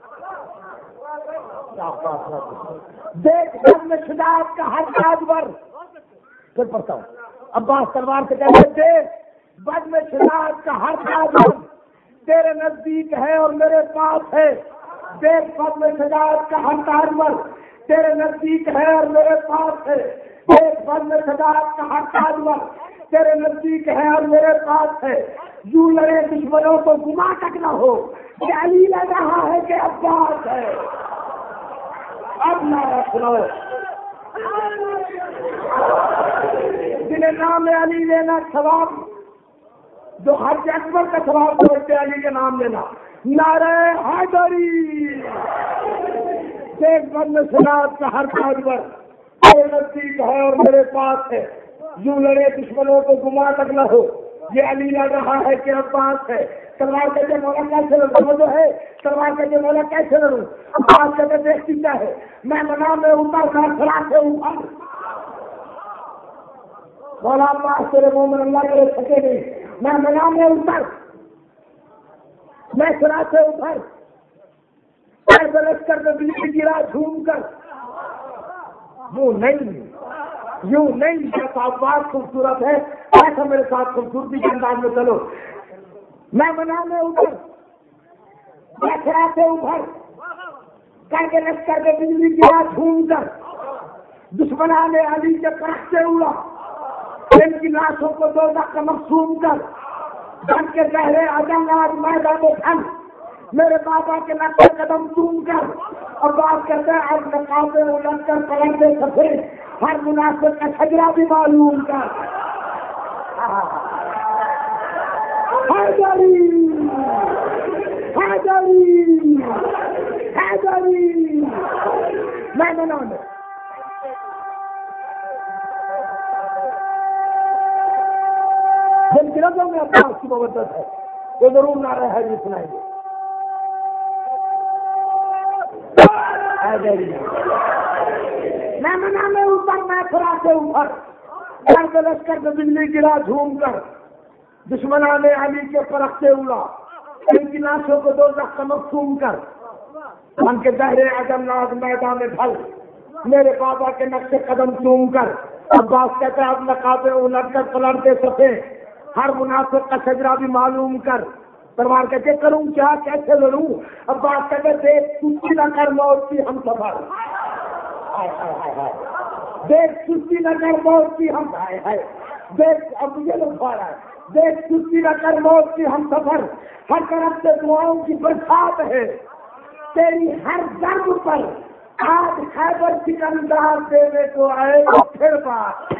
دیکھ میں شجاعت کا ہر تاج پر پھر پڑھتا ہوں۔ عباس تلوار سے کہتے دیکھ بد میں شجاعت کا ہر تاج پر تیرے نزدیک ہے اور میرے پاس ہے، دیکھ بد میں شجاعت کا ہر تاج پر تیرے نزدیک ہے اور میرے پاس ہے، دیکھ بد میں شجاعت کا ہر تاج پر تیرے نزدیک ہے اور میرے پاس ہے، یوں لڑے دشمنوں کو گما تک نہ ہو، کہ علی لگ رہا ہے کہ عباس ہے۔ اب نعرہ سنو، جنہیں نام علی لینا ثواب، جو حج اکبر کا ثواب سمجھتے علی کے نام لینا، نعرہ حیدری۔ دیکھ بند شناخت کا ہر تاج پر میرے نزدیک ہے اور میرے پاس ہے، یوں لڑے دشمنوں کو گما تک نہ ہو، یہ علی لڑ رہا ہے کہ عباس ہے۔ تلوار کہتے مولا کیسے لڑوں جو ہے، تلوار کہتے مولا کیسے لڑوں؟ عباس کہتے دیکھتی کیا ہے، میں منا میں اوپر کا خلا سے اوپر مولا عباس تیرے مومن اللہ کرے سکے نہیں، میں منا میں اوپر میں خلا سے اوپر برس کر میں بجلی گرا جھوم کر، یوں نہیں یوں نہیں جیسا عباس خوبصورت ہے ایسا میرے ساتھ خوبصورتی کے انداز میں چلو، میں منا میں اوپر میں خلا سے اوپر کر کے لشکر کے بجلی گرا جھوم کر، دشمنان علی کے پرخ سے اڑا، ان کی لاشوں کو دوزخ کا مقصوم کر، بن کے گہرے اجنگ آج میدان خن میرے بابا کے نقش قدم چوم کر، عباس کہتے ہیں اب نقابے الٹ کر پلنگے سفرے ہر مناسب کا شجرا بھی معلوم کر۔ حیدری حیدری حیدری میں نے نام جن کی رگوں میں عباس کی مودت ہے وہ ضرور نعرہ حیدری سنائیں گے۔ میں منا میں اوپر میں پھرا سے اوپر گھر کے لشکر کے بجلی گرا جھوم کر، دشمنان علی کے پرخ سے اڑا، ان کی لاشوں کو دوزخ کا مقصوم کر، ان کے زہر عدم ناز میدان میں ڈھل، میرے بابا کے نقش قدم چوم کر۔ عباس کہتا ہے اب نقابیں الٹ کر پلٹتے صفے، ہر منافق کا شجرا بھی معلوم کر۔ تلوار کہتے کروں کیا کیسے لڑوں؟ عباس کہتے دیکھ سستی نہ کر موت کی ہم سفر، دیکھ سستی نہ کر موت کی ہم ہے دیکھ اب یہ لوگ آ رہا ہے، دیکھ سستی نہ کر موت کی ہم سفر، ہر طرف سے دعاؤں کی برسات ہے تیری ہر ضرب پر، آج خیبر سکندر دینے کو آئے گا پھر بات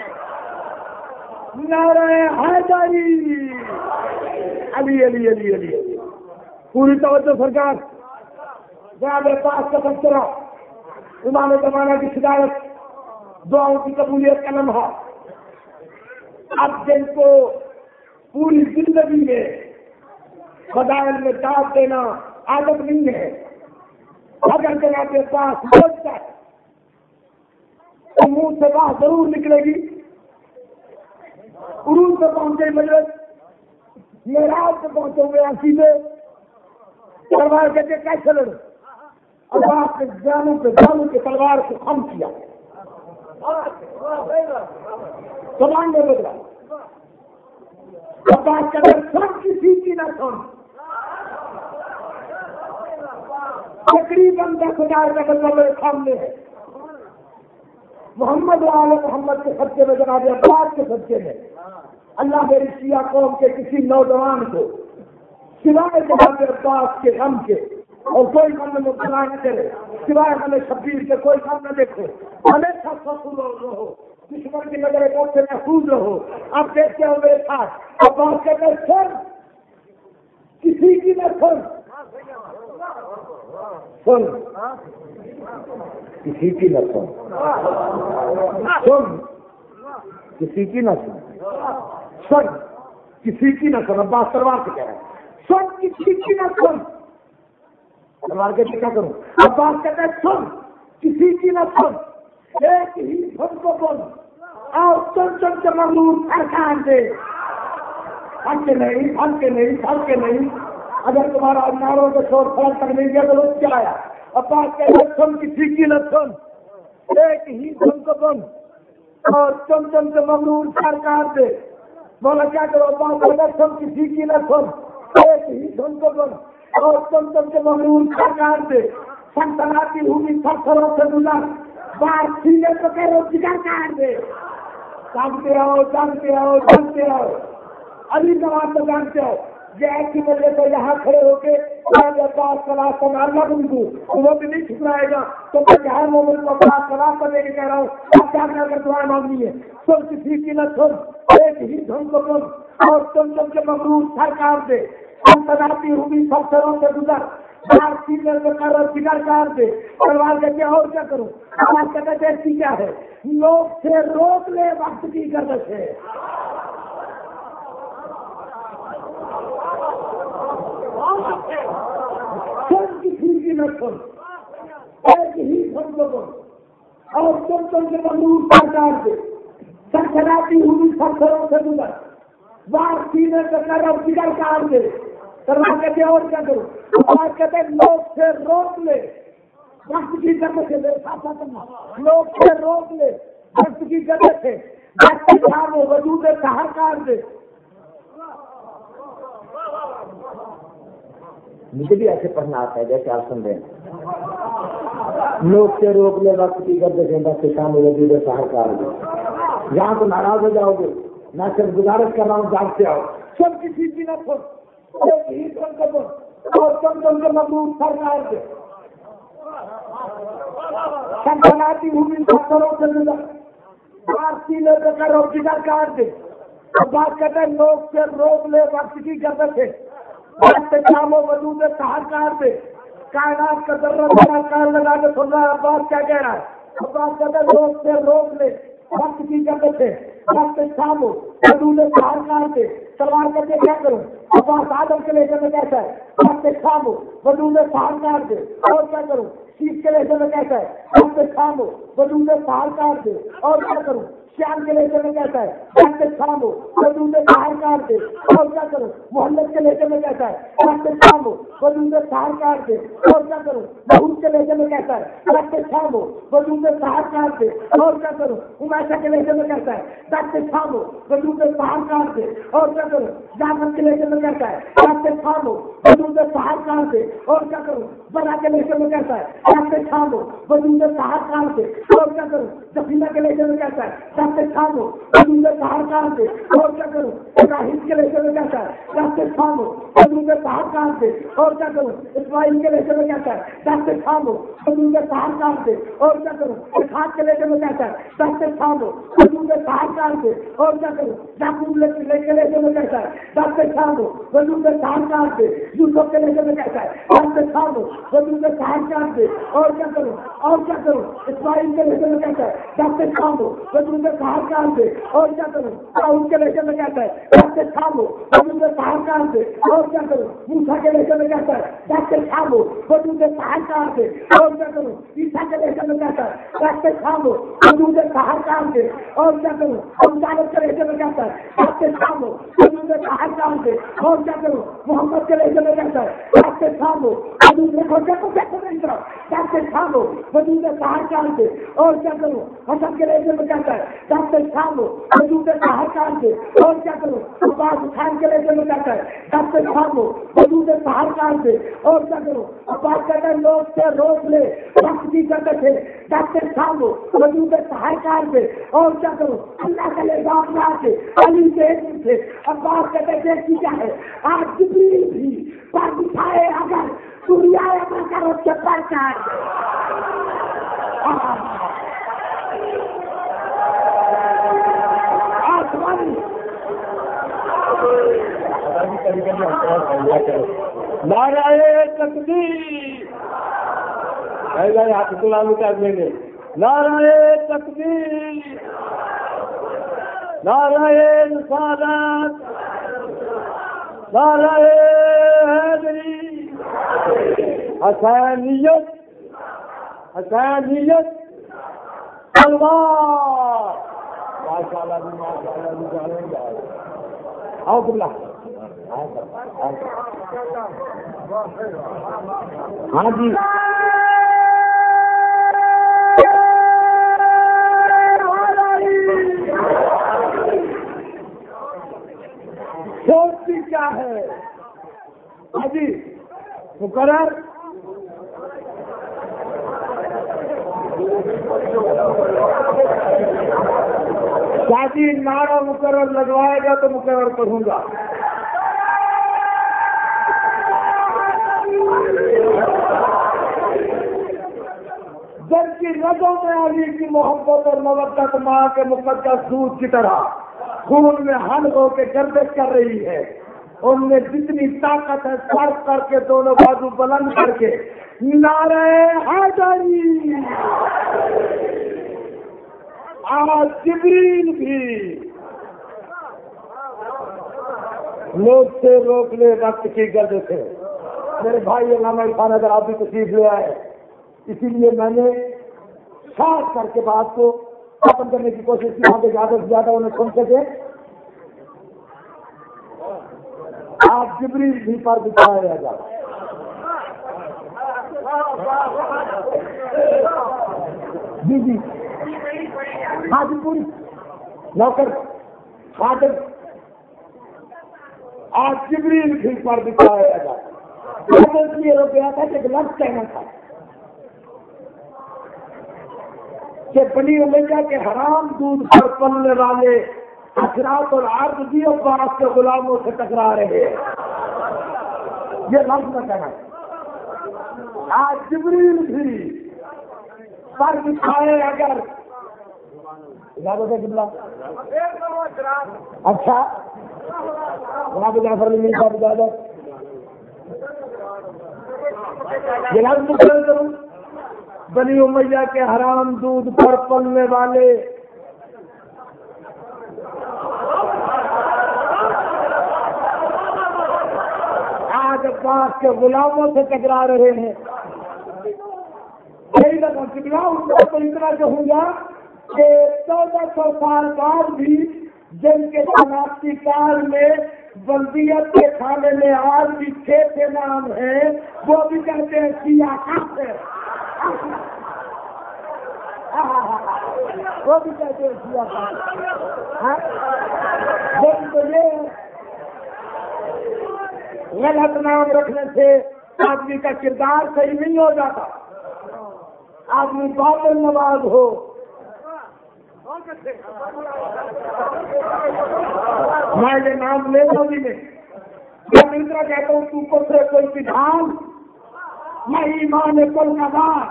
نعرہ حیدری، علی علی علی علی علی پوری توجہ سرکار، جناب عباس کا تذکرہ، امام زمانہ کی ہدایت، دعاؤں کی قبولیت کا لمحہ۔ اب جن کو پوری زندگی میں فضائل میں داد دینا عادت نہیں ہے، اگر جناب عباس بولتا ہے تو منہ سے بات ضرور نکلے گی، عروج سے پہنچے مجلس، معراج سے پہنچے ہوئے عقیدے، تلوار کہتے کیسے لڑو؟ عباس نے جانوں پہ جانوں کے تلوار کو خم کیا، زبان میں بدلا۔ عباس کہتے سب کسی کی نہ سن، تقریباً دس ہزار کا بدلہ میرے سامنے ہے، محمد وآل محمد کے صدقے میں، جناب عباس کے صدقے میں اللہ میری شیعہ قوم کے کسی نوجوان کو سوائے جناب عباس کے غم کے اور کوئی غم میں مبتلا نہ کرے، سوائے ہمیں شبیر کے کوئی غم نہ دیکھو، ہمیشہ سسول رہو، دشمن کی نظر کو سے محفوظ رہو۔ اب دیکھتے ہو میرے ساتھ عباس کے اندر سن کسی کی نہ سن، سن کسی کی نہ سن، سن کسی کی نہ سن، سن کسی کی نہ سن۔ عباس تلوار سے کہہ رہا ہے سن کسی کی نہ سن، تلوار کے کیا کروں؟ عباس کہتا ہے سن کسی کی نہ سن، ایک ہی سن کو بول اور چن چن کے مغرور سرکار دے، پھل کے نہیں پھل کے نہیں پھل کے نہیں، اگر تمہارا ناروں کے شور پھل تک نہیں گیا تو لوگ کیا آیا؟ عباس کہتا ہے سن کسی کی نہ سن، ایک ہی سن کو بول اور چن چن کے مغرور سرکار دے۔ بولا کیا کرو؟ عباس کہتا ہے سن کسی کی نہ سن، ایک ہی سن کو بول اور چن چن کے مغرور سرکار دے، سنسناتی ہوگی سرسروں سے گزر، بار سینے کو کہو جگر کار دے، جانتے رہو جانتے رہو جانتے رہو، علی نواز کو جانتے ہو، یہ ایسی وجہ سے یہاں کھڑے ہو کے عباس کا راستہ میں اللہ کو دوں وہ بھی نہیں ٹھکرائے گا، تو میں جہاں مومن کو عباس کا راستہ لے کے کہہ رہا ہوں، آپ کیا کر دعائیں مانگنی ہے؟ سن کسی کی نہ سن، ایک ہی دھن کو سن اور تم تم کے مغرور سرکار دے، سنسناتی ہوگی سرسروں سے گزر، بار سینے کو کر جگر کار دے۔ تلوار کہتے اور کیا کروں؟ عباس کہتے دیکھتی کیا ہے؟ لوگ سے روک لے وقت کی گردش ہے، سن کسی کی نہ سن، ایک ہی سن کو سن اور تم تم کے مغرور سرکار دے، سنسناتی ہوگی سرسروں سے گزر، بار سینے کو کر جگر کار دے۔ تلوار کہتے اور کیا کروں؟ عباس کہتے لوگ سے روک لے وقت کی گردش سے، لوگ سے روک لے وقت کی گردش سے، وہ وجود سہر کار دے۔ مجھے بھی ایسے پڑھنا آتا ہے جیسے آپ سن رہے ہیں، لوگ سے روک لے وقت کی گردش سے، بس شام وجود سہر کار دے۔ یہاں تو ناراض ہو جاؤ گے، میں صرف گزارش کر رہا ہوں جانتے آؤ، سب کسی کی نہ سن، ایک ہی سن کو سن اور تم تم کے مغرور سرکار دے، سنسناتی ہوئی سرسروں سے گزر، بار سینے کو کر اور جگر کار دے۔ عباس کہتے ہیں لوگ سے روک لے وقت کی گردش سے، بس شام و وجود سہر کار دے۔ کائنات کا ذرہ ذرہ کار لگا کے سن رہا ہے عباس کیا کہہ رہا ہے؟ عباس کہتے ہیں لوگ سے روک لے وقت کی گردش سے، بس شام و وجود سہر کار دے۔ تلوار کہتے کیا کروں؟ عباس آدم کے لہجے میں کہتا ہے بس شام و وجود سہر کار دے، اور کیا کروں؟ شیخ کے لہجے میں کہتا ہے بس شام و وجود سہر کار دے، اور کیا کروں؟ شام کے لہجے میں کہتا ہے ڈاکٹر شام ہو وجود باہر کاٹ دے اور کیا کروں. محمد کے لہجے میں کہتا ہے ڈاکٹر شام ہو وجود باہر کاٹ دے اور کیا کروں. بہت کے لہجے میں کہتا ہے ڈاکٹر شام ہو وجود باہر کاٹ دے اور کیا کروں. امیشا کے لہجے میں کہتا ہے ڈاکٹر شام ہو وجود باہر کاٹ دے اور کیا کروں. جاگت کے لہجے میں کہتا ہے ڈاکٹر شام ہو وجود باہر کاٹ دے اور کیا کروں. بنا کے لہجے میں کہتا ہے ڈاکٹر شام ہو وجود باہر کاٹ دے اور کیا کروں. سفینہ کے لہجے میں کہتا ہے ڈاکٹر شام ہو وجود باہر کاٹ دے اور کیا کروں. ابراہیم کے لہجے میں کہتا ہے ڈاکٹر شام ہو وجود باہر کاٹ دے اور کیا کروں. اسماعیل کے لہجے میں کہتا ہے ڈاکٹر شام ہو وجود باہر کاٹ دے اور کیا کروں. اسحاق کے لہجے میں کہتا ہے ڈاکٹر شام ہو وجود باہر کاٹ دے اور کیا کروں. یعقوب کے لہجے میں کہتا ہے ڈاکٹر شام ہو وجود باہر کاٹ دے. یوسف کے لہجے میں کہتا ہے ڈاکٹر شام ہو وجود باہر کاٹ دے اور کیا کروں. اور کیا کروں. اسماعیل کے لہجے میں کہتا ہے ڈاکٹر شام ہو وجود باہر کاٹ دے اور کیا کروں. داؤد کے لہجے میں کہتا ہے ڈاکٹر شام ہو وجود باہر کاٹ دے اور کیا کروں. موسیٰ کے لہجے میں کہتا ہے ڈاکٹر شام ہو وجود باہر کاٹ دے اور کیا کروں. عیسیٰ کے لہجے میں کہتا ہے ڈاکٹر شام ہو وجود باہر کاٹ دے اور کیا کروں. ابو طالب کے لہجے میں کہتا ہے ڈاکٹر شام ہو وجود باہر کاٹ دے اور کیا کروں. محمد کے لہجے میں کہتا ہے ڈاکٹر شام ہو وجود ڈاکٹر شام ہو وجود باہر کاٹ دے اور کیا کروں. حسن کے لہجے میں کہتا ہے ڈاکٹر شام ہو وجود باہر کاٹ دے اور کیا کروں. عباس خان کے لہجے میں کہتا ہے ڈاکٹر شام ہو وجود باہر کاٹ دے اور کیا کروں. عباس کہتا ہے لوگ سے روک لے وقت بھی کرتے تھے ڈاکٹر شام ہو وجود باہر کاٹ دے اور کیا کروں. اللہ کا لحاظ لا کے علی کے تھے. عباس کہتے تھے کیا ہے آج جبریل بھی پر دکھائے اگر سوریا اگر کرو چپر کاٹ دے. نعرہ تکبیر ہاتھ سلام کر لیں گے. نعرہ تکبیر نعرہ رسالت نعرہ حیدری حسینیت حسینیت تلوار. ہاں جی سوچتی کیا ہے ہاں جی مقرر. شادی نعرہ مقرر لگوائے گا تو مقرر کروں گا. جن کی رگوں میں علی کی محبت اور مودت ماں کے مقدس دودھ کی طرح خون میں حل ہو کے گردش کر رہی ہے، ان میں جتنی طاقت ہے صرف کر کے دونوں بازو بلند کر کے نعرہ حیدری. آج جبریل بھی لوگ سے روک لے وقت کی گرد سے. میرے بھائی علامہ عرفان اگر آپ بھی تشریف لے آئے، اسی لیے میں نے خاص کر کے بات کو ختم کرنے کی کوشش کی وہاں پہ زیادہ سے زیادہ انہیں سن سکے. آپ جبریل بھی پر دکھایا رہ جا. جی جی ہاں جی پوری نوکر خادم آج جبریل بھی پر دکھایا رہ جا. اس لیے روک گیا تھا کہ لفظ کہنا تھا کہ بنی امیہ کے حرام دودھ پر پلنے والے حضرات اور عارضی اور باس کے غلاموں سے ٹکرا رہے ہیں. یہ لفظ نہ کہنا. آج جبریل بھی پر دکھائے اگر اجازت ہے قبلہ. اچھا وہاں پہ جعفر علی صاحب اجازت یہ لفظ مقرر کروں. بنی امیہ کے حرام دودھ پر پلنے والے آج عباس کے غلاموں سے ٹکرا رہے ہیں. یہی لگا ٹکرا ان کو تو اتنا کہوں گا کہ چودہ سو سال بعد بھی جن کے شناختی کارڈ میں بلدیت کے کھانے میں آج بھی چھ کے نام ہیں، وہ بھی کہتے ہیں سیاہ کافر، وہ بھی کہتے ہیں سیاہ کافر۔ تو یہ غلط نام رکھنے سے آدمی کا کردار صحیح نہیں ہو جاتا، آدمی باطل نواز ہو۔ میں یہ نام لے لوں گی نہیں، میں دوسرا کہتا ہوں تو کو سے کوئی کی دھان، میں ایمان کل کا دار،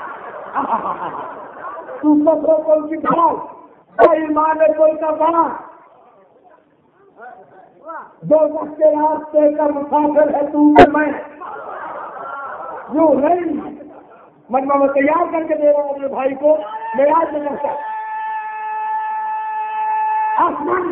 تو کو سے کوئی کی دھان، میں ایمان کل کا دار، دو وقت کے راستے کا مسافر ہے تو میں، یوں نہیں مجمع میں تیار کر کے دے رہا ہوں اپنے بھائی کو، میرا جنسا آسمان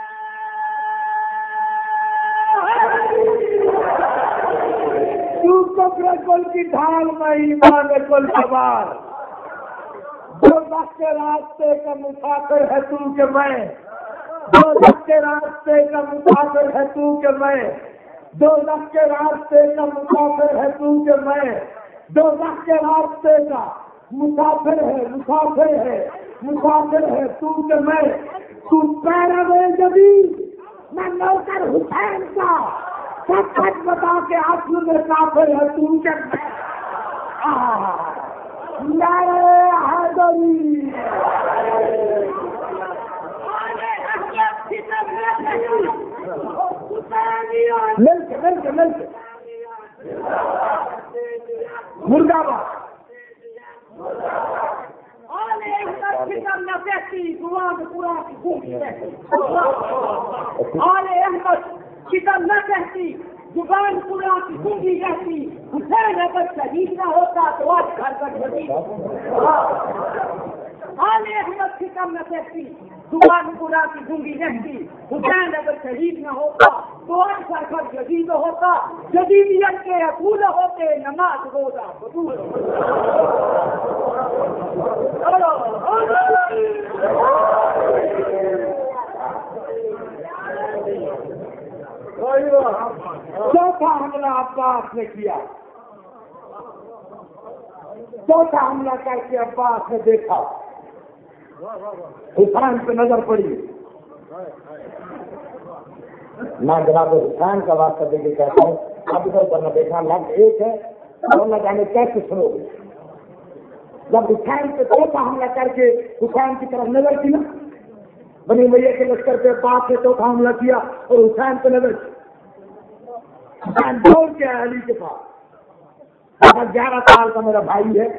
تو کفر کل کی ڈھال میں ایمان کل سوار، دو وقت کے راستے کا مسافر ہے تو کہ میں، دو وقت کے راستے کا مسافر ہے تو کہ میں، دو وقت کے راستے کا مسافر ہے تو کہ میں، دو وقت کے راستے کا مسافر ہے مسافر ہے مسافر ہے تو کہ میں، تو پیروے جدید میں نوکر حسین کا، سب سچ بتا کے اصل میں کافر ہے تو کہ میں، نعرہ حیدری مل کے مل کے مل کے مردہ باد کتاب نہ کہتی، زبان پورا کی گونگی رہتی، حسین اگر شہید نہ ہوتا تو آج گھر پر شہید آل احمد کتاب نہ کہتی، زبان پورا کی گونگی رہتی، حسین اگر شہید نہ ہوتا تو آج گھر پر جدید ہوتا، جدیدیت کے اصول ہوتے نماز روزہ بدول چوتھا حملہ عباس نے کیا، چوتھا حملہ کر کے عباس نے دیکھا، حسین پہ نظر پڑی، میں جناب حسین کا واسطہ دے کے کہتا ہوں اب ادھر پر نہ دیکھا، لفظ ایک ہے اور نہ جانے کیسے سنو گے، جب حسین پہ چوتھا حملہ کر کے حسین کی طرف نظر کی نا، بنی امیہ کے لشکر پہ عباس نے چوتھا حملہ کیا اور حسین پہ نظر کی، حسین دوڑ کے علی کے پاس، گیارہ سال کا میرا بھائی ہے،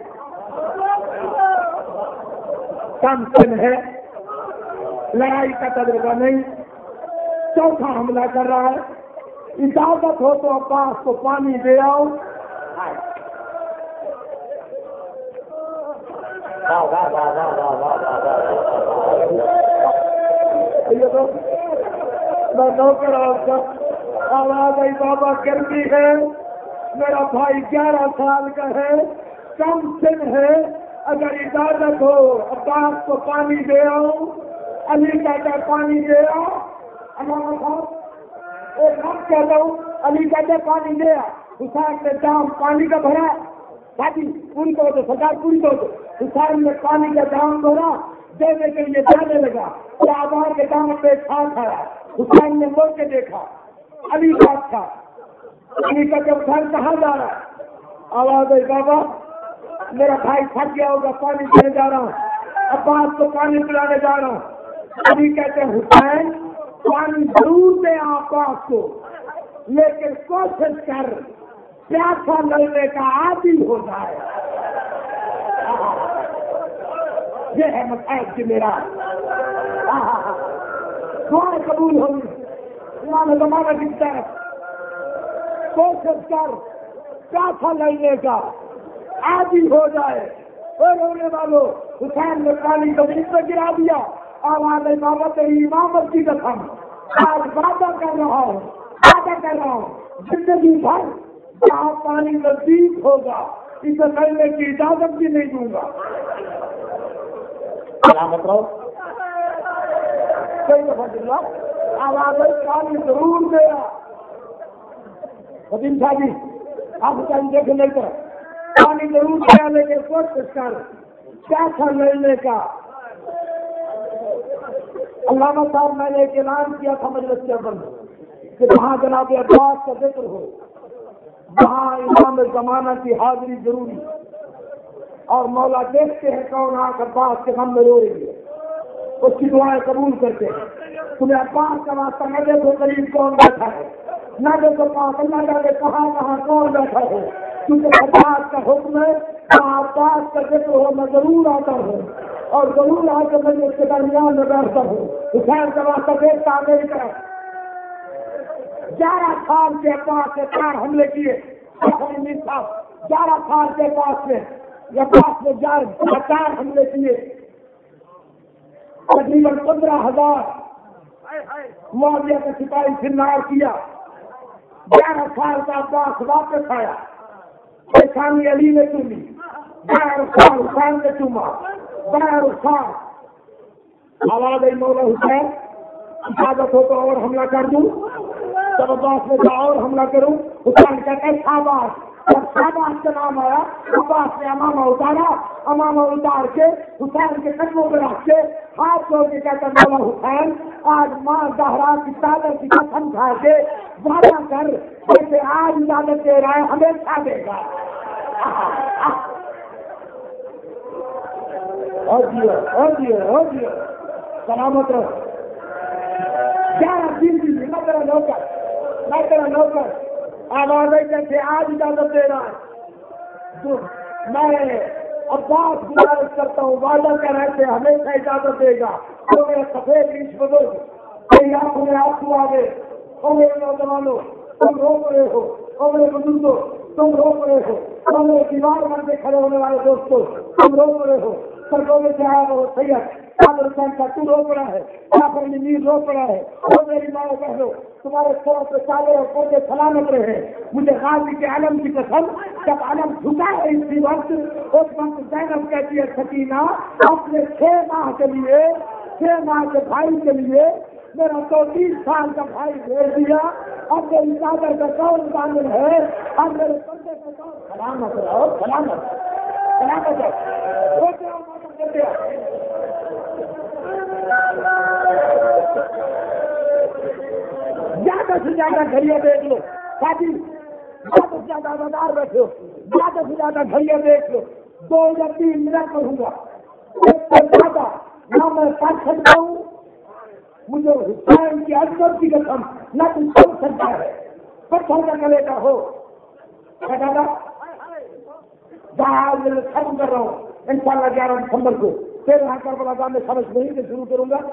کم سن ہے، لڑائی کا تجربہ نہیں، چوتھا حملہ کر رہا ہے، اجازت ہو تو عباس کو پانی دے آؤ، میں نوکر آپ کا آواز آئی بابا گرمی ہے، میرا بھائی گیارہ سال کا ہے، کم سن ہے، اگر اجازت ہو عباس کو پانی دے آؤ، علی کہتا پانی دے آؤ، علامہ صاحب ایک ہم کہتا ہوں علی کہتے پانی دے آؤ، حسین نے جام پانی کا بھرا، بھائی پوری تو دو سرکار پوری تو دو، حسین نے پانی کا جام بھرا، دینے کے لیے جانے لگا، اور آبار کے دام پہ کھان کھایا، حسین نے مڑ کے دیکھا، علی بات تھا، علی کا جب گھر کہاں جا رہا ہے، آواز ہے بابا میرا بھائی تھک گیا ہوگا پانی پینے جا رہا ہوں، عباس کو پانی پلانے جا رہا ہوں، علی کہتے ہیں حسین پانی ضرور دے عباس کو، لیکن کوشش کر پیاسا لڑنے کا عادی ہو جائے، یہ ہے مسائل کی میرا دعائیں قبول ہوگی، امام زمانہ کی طرف کوشش کر پیاسا لڑنے کا عادی ہو جائے، اور رونے والوں حسین نے پانی زمین پہ گرا دیا، آواز بابا تیری امامت کی قسم آج وعدہ کر رہا ہوں، وعدہ کر رہا ہوں زندگی بھر جہاں پانی نزدیک ہوگا اسے لڑنے کی اجازت بھی نہیں دوں گا، سلامت رہو. کئی دفعہ دلہ آواز پانی ضرور دیا. وسیم صاحب جی آپ ٹائم دیکھ لے کر پانی ضرور دیا لیکن کوشش کر کیا تھا لینے کا. علامہ صاحب میں نے ایک اعلان کیا تھا مجلس کے اندر کہ جہاں جناب عباس کا ذکر ہو وہاں امام زمانہ کی حاضری ضروری اور مولا دیکھتے ہیں کون آ کر عباس کے غم میں رو رہی ہے اس کی دعائیں قبول کرتے ہیں. تمہیں عباس کا واسطہ نہ دیکھو قریب کون بیٹھا ہے نہ دیکھو پاس اللہ جانے کہاں کہاں کون بیٹھا ہو کیونکہ عباس کا حکم ہے وہاں عباس کا ذکر ہو میں ضرور آتا ہوں اور ضرور آ کر میں اس کے درمیان میں بیٹھتا ہوں. حسین کا واسطہ دیکھتا میری طرف گیارہ سال کے عباس نے چار حملے کیے. گیارہ سال کے عباس نے عباس نے چار حملے کیے تقریباً پندرہ ہزار معاویہ کا سپاہی فرنار کیا. گیارہ سال کا عباس واپس آیا پریشانی علی نے چومی بڑا رخسان حسین نے چوما بڑا رخسان آواز آئی مولا حسین اجازت ہو تو اور حملہ کر دوں. جب عباس نے کہا اور حملہ کروں حسین کہتے ہیں شاباش. جب شاباش کا نام آیا عباس نے امامہ اتارا امامہ اتار کے حسین کے قدموں میں رکھ کے ہاتھ جوڑ کے کہتا مولا حسین آج ماں زہرا کی چادر کی قسم کھا کے وعدہ کر جیسے آج اجازت دے رہا ہے ہمیشہ دے گا. اور جیو اور جیو اور جیو سلامت رہو. گیارہ دن کی میں تیرا نوکر میں تیرا نوکر آواز جیسے آج اجازت دے رہا ہے میں عباس گزارش کرتا ہوں وعدہ کر رہے ہمیشہ اجازت دے گا. تو میرے سفید ریچھ بدل میری آنکھوں میں آنسو آ گئے. او میرے نوجوانوں تم رو رہے ہو او میرے بزرگوں تم رو رہے ہو او میرے دیوار بن کے کھڑے ہونے والے دوستوں تم رو رہے ہو. سرگوں میں سے آیا وہ سید قادر حسین کا تو رو پڑا ہے جعفر میر رو پڑا ہے. وہ میری ماں بہنوں تمہارے سروں پہ چالے اور پودے سلامت رہے. مجھے غازی کے علم کی قسم جب علم جھکا ہے اسی وقت اس وقت زینب کہتی ہے سکینہ اپنے چھ ماہ کے لیے چھ ماہ کے بھائی کے لیے میرا چوتیس سال کا بھائی بھیج دیا. اب میری چادر کا کون شامل ہے اب میرے پردے کا کون سلامت رہو سلامت سلامت رہو. زیادہ سے زیادہ گھڑیاں دیکھ لو شادی زیادہ سے زیادہ آزادار بیٹھے ہو زیادہ سے زیادہ گھڑیاں دیکھ لو. دو یا تین منٹ کروں گا اس سے زیادہ نہ میں کر سکتا ہوں. مجھے حسین کی عظمت کی قسم نہ تم سن سکتا ہے پتھر کا گلے کا ہو دادا جہاز میں ختم کر رہا ہوں ان شاء اللہ گیارہ دسمبر کو پھر یہاں کربلا میں سمجھ نہیں کہ شروع کروں گا.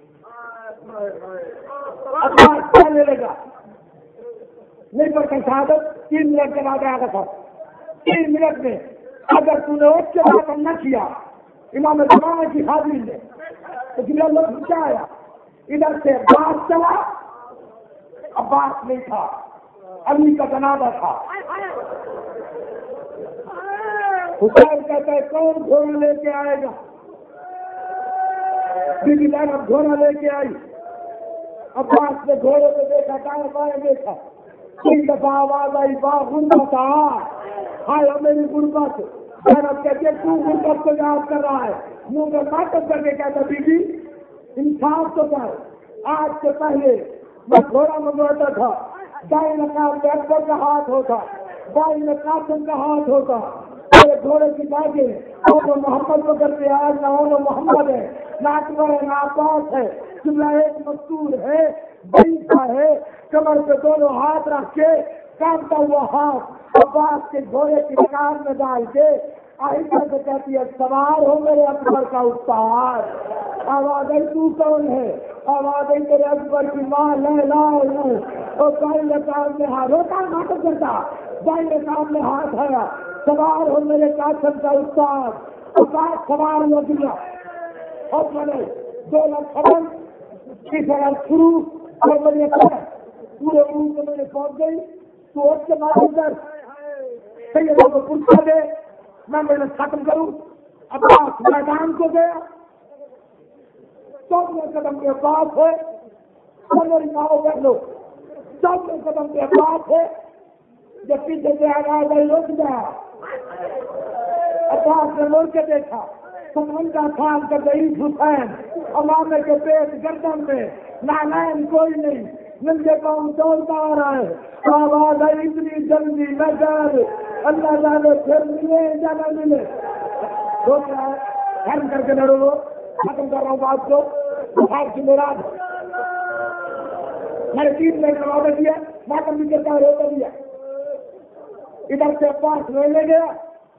کیا لے لے گا نہیں پر شہادت تین منٹ کے بعد آیا تھا. تین منٹ میں اگر تم نے اس کے بعد نہ کیا امام زمانہ کی حاضری میں تو جن لوگ کیا آیا ادھر سے عباس چلا عباس نہیں تھا علی کا جنازہ تھا. حسین کہتا ہے کون گھوڑا لے کے آئے گا. بی بی زینب گھوڑا لے کے آئی. عباس نے گھوڑے کو دیکھا دائیں بائیں دیکھا تین دفعہ آواز آئی با غربت ہائے میری غربت. زینب کہتی ہے تو غربت کو یاد کر رہا ہے منہ میں ناٹک کر کے کہتا بی بی انصاف تو کر. آج سے پہلے میں گھوڑا منگواتا تھا دائیں نقاب میں اکبر کا ہاتھ ہوتا بائیں میں قاسم کا ہاتھ ہوتا. میرے گھوڑے کی باغیں اور محمد کو کرتے آج نہ وہ محمد ہے نہ اکبر ہے نہ عباس ہے. جملہ ایک مستور ہے بیٹھا ہے کمر پہ دونوں ہاتھ رکھ کے کامتا ہوا ہاتھ عباس کے گھوڑے کی کان میں ڈال کے آہستہ سے کہتی ہے سوار ہو میرے اکبر کا استاد. آواز آئی تو کون ہے آواز آئی میرے اکبر کی ماں لیلا ہوں اور بائیں کام میں ہاتھ روتا ناٹک کرتا بائیں کام میں ہاتھ آیا سوار ہو میرے قاسم کا استاد استاد سوار ہوا دنیا اور میں نے دو لاکھ خبر تیسرا شروع اور میرے پورے روم میں میں نے پہنچ گئی تو اس کے بعد در سیدوں کو پوچھا دے میں میں نے ختم کروں. عباس میدان کو گیا چودہ قدم کے بعد ہے میری ماں کر لو چودہ قدم کے بعد ہے جب پیچھے سے آواز آئی رک گیا عباس نے مڑ کے دیکھا سمندر خان کا ضعیف حسین امامے کے پیٹ گردن میں نالائن کوئی نہیں ننگے پاؤں دوڑتا آ رہا ہے آواز آئی اتنی جلدی نہ جان اللہ جانے پھر ملے یا نہ ملے سوچ رہا ہے گھر کر کے لڑو لو ختم کر رہا ہوں بات کو بخار کی مراد میں نے تین میں کروا دیا ماتم بھی کرتا ہے روکا دیا ادھر سے پاس میں لے گیا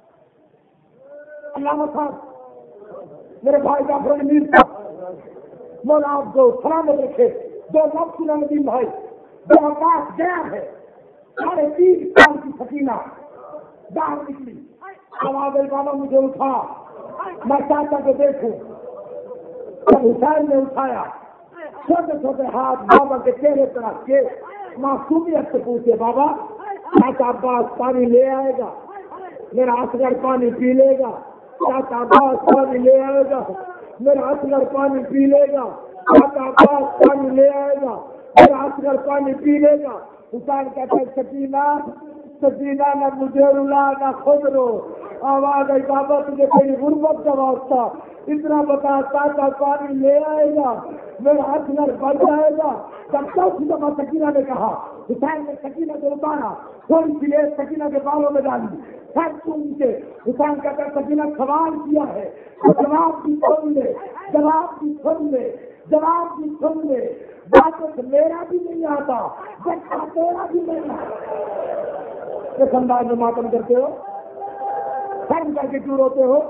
علامہ صاحب میرے بھائی کا فرنڈ میر تھا مولا آپ کو سلامت رکھے دو لفظ سلام الدین بھائی جو پاس گیا ہے ساڑھے تین سال کی سکینہ باہر نکلی آواز بابا مجھے اٹھا میں چاچا کو دیکھوں جب حسین نے اٹھایا چھوٹے چھوٹے ہاتھ بابا کے چہرے پر رکھ کے معصومیت سے پوچھے بابا چاچا عباس پانی لے آئے گا میرا اصغر پانی پی لے گا چاچا عباس پانی لے آئے گا میرا اصغر پانی پی لے گا چاچا عباس پانی لے آئے گا میرا اصغر پانی پی لے گا حسین کہتا ہے سکینہ سکینہ نہ مجھے رلا نہ خود رو آواز آئی بابا تجھے کوئی غربت کا واسطہ اتنا بتا چاچا پانی لے آئے گا میرا اصغر بچ جائے گا جب چوتھی دفعہ سکینہ نے کہا حسین نے سکینہ کو اتارا تھوڑی سی لیٹ سکینہ کے بالوں میں ڈالی سر چوم کے حسین کہتا ہے سکینہ سوال کیا ہے جواب بھی سن لے جواب بھی سن لے جواب بھی سن لے واپس میرا بھی نہیں آتا بچہ تیرا بھی نہیں آتا کس انداز میں ماتم کرتے ہو شرم کر کے کیوں روتے ہو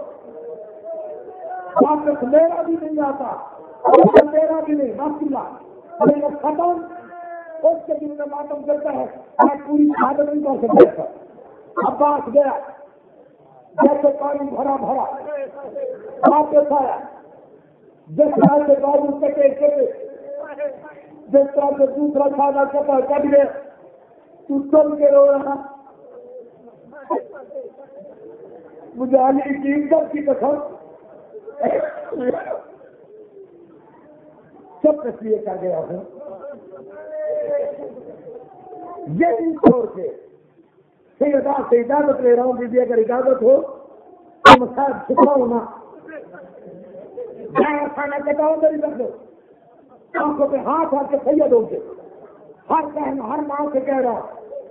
واپس میرا بھی نہیں آتا میرا بھی نہیں ماشاء اللہ ختم اس کے دن میں ماتم کرتا ہے میں پوری شہادت نہیں کر سکتا تھا عباس گیا جیسے پانی بھرا بھرا واپس آیا جس طرح سے بابو کٹے کٹے جس طرح سے دوسرا کھانا کٹا کٹ گیا تو چل کے رو رہا مجھے علی کی عزت کی قسم سب اس لیے کر گیا ہوں یہ دن چھوڑ کے سیدہ سے اجازت لے رہا ہوں بیوی اگر اجازت ہو تو میں شاید چھپاؤں نا جائے کھانا کٹاؤ میری رکھ دو آنکھوں پہ ہاتھ آ کے سید ہو کے ہر بہن ہر ماں سے کہہ رہا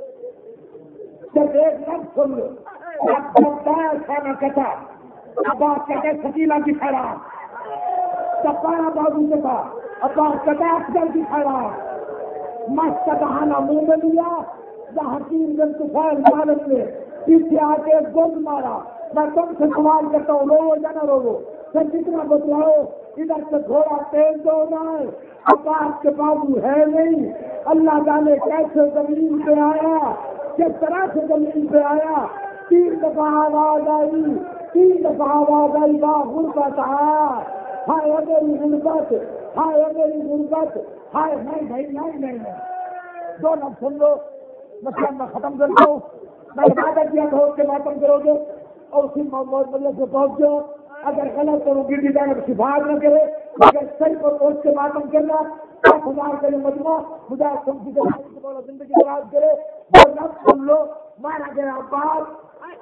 جب ایک لفظ سن لو جب جائے کھانا کٹا عباس کہتے سکینہ کی خیرات جب پارا بابو کے پاس عباس کہتے افضل کی خیرات مست کا بہانا منہ میں لیا یا حکیم بن طفیل مالک نے پیچھے آ کے گند مارا میں تم سے سوال کرتا ہوں رو یا نہ رو پھر کتنا بتلاؤ ادھر سے گھوڑا تیز دو رہا ہے عباس کے بابو ہے نہیں اللہ جانے کیسے زمین پہ آیا کس طرح سے زمین پہ آیا تین دفعہ آواز آئی تین دفعہ آواز آئی با غربت ہائے میری غربت ہائے میری غربت ہائے نہیں نہیں نہیں نہیں دو لفظ سن لو مسئلہ میں ختم کرتا ہوں میں وعدہ کیا تھا اس کے ماتم کرو گے اور اسی موت مطلب سے پہنچ جاؤ اگر غلط کرو گی ڈیزائنر شفاعت نہ کرے اگر صحیح پر اس کے ماتم کرنا دس ہزار کا مجموعہ مجھے زندگی خراب کرے اور لفظ سن لو مارا گیا عباس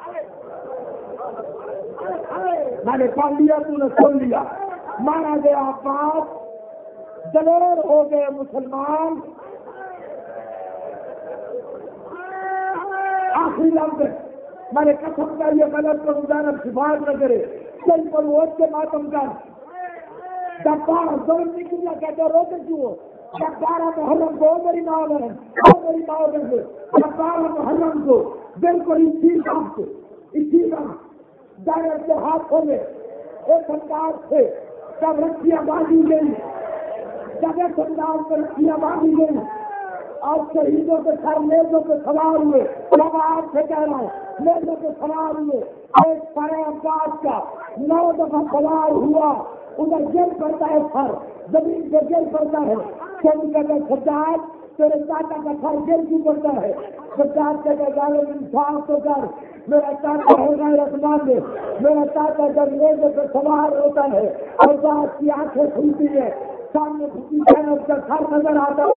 میں نے پڑھ لیا تو نے سن لیا مارا گیا عباس دلیر ہو گئے مسلمان آخری لفظ میں نے قسم کا یہ غلط پر مجانا شفاعت نہ کرے صحیح پر وہ اس کے ماتم کر جب بارہ ظلم نہیں کیا کہتے روتے کیوں جب بارہ محرم کو میری ماں بہن میری ماں بہن جب بارہ محرم کو بالکل اسی وقت اسی وقت ڈائر کے ہاتھوں میں ایک انداز سے جب رکھیاں باندھی گئی جب ایک انداز سے رکھیاں باندھی گئی اور شہیدوں کے سر میزوں پہ سوار ہوئے میں آپ سے کہہ رہا ہوں میزوں پہ سوار ہوئے ایک سارے عباس کا نو دفعہ سوار ہوا ادھر جل پڑتا ہے سر زمین پہ جل پڑتا ہے کبھی کہتے سجاد تیرے چاچا کا سر جل کیوں پڑتا ہے سجاد کہتے گالے انصاف تو کر میرا چاچا ہوگا رسمان میں، میرا چاچا جب میرے پہ سوار ہوتا ہے اور بات کی آنکھیں کھلتی ہے، سامنے کا سر نظر آتا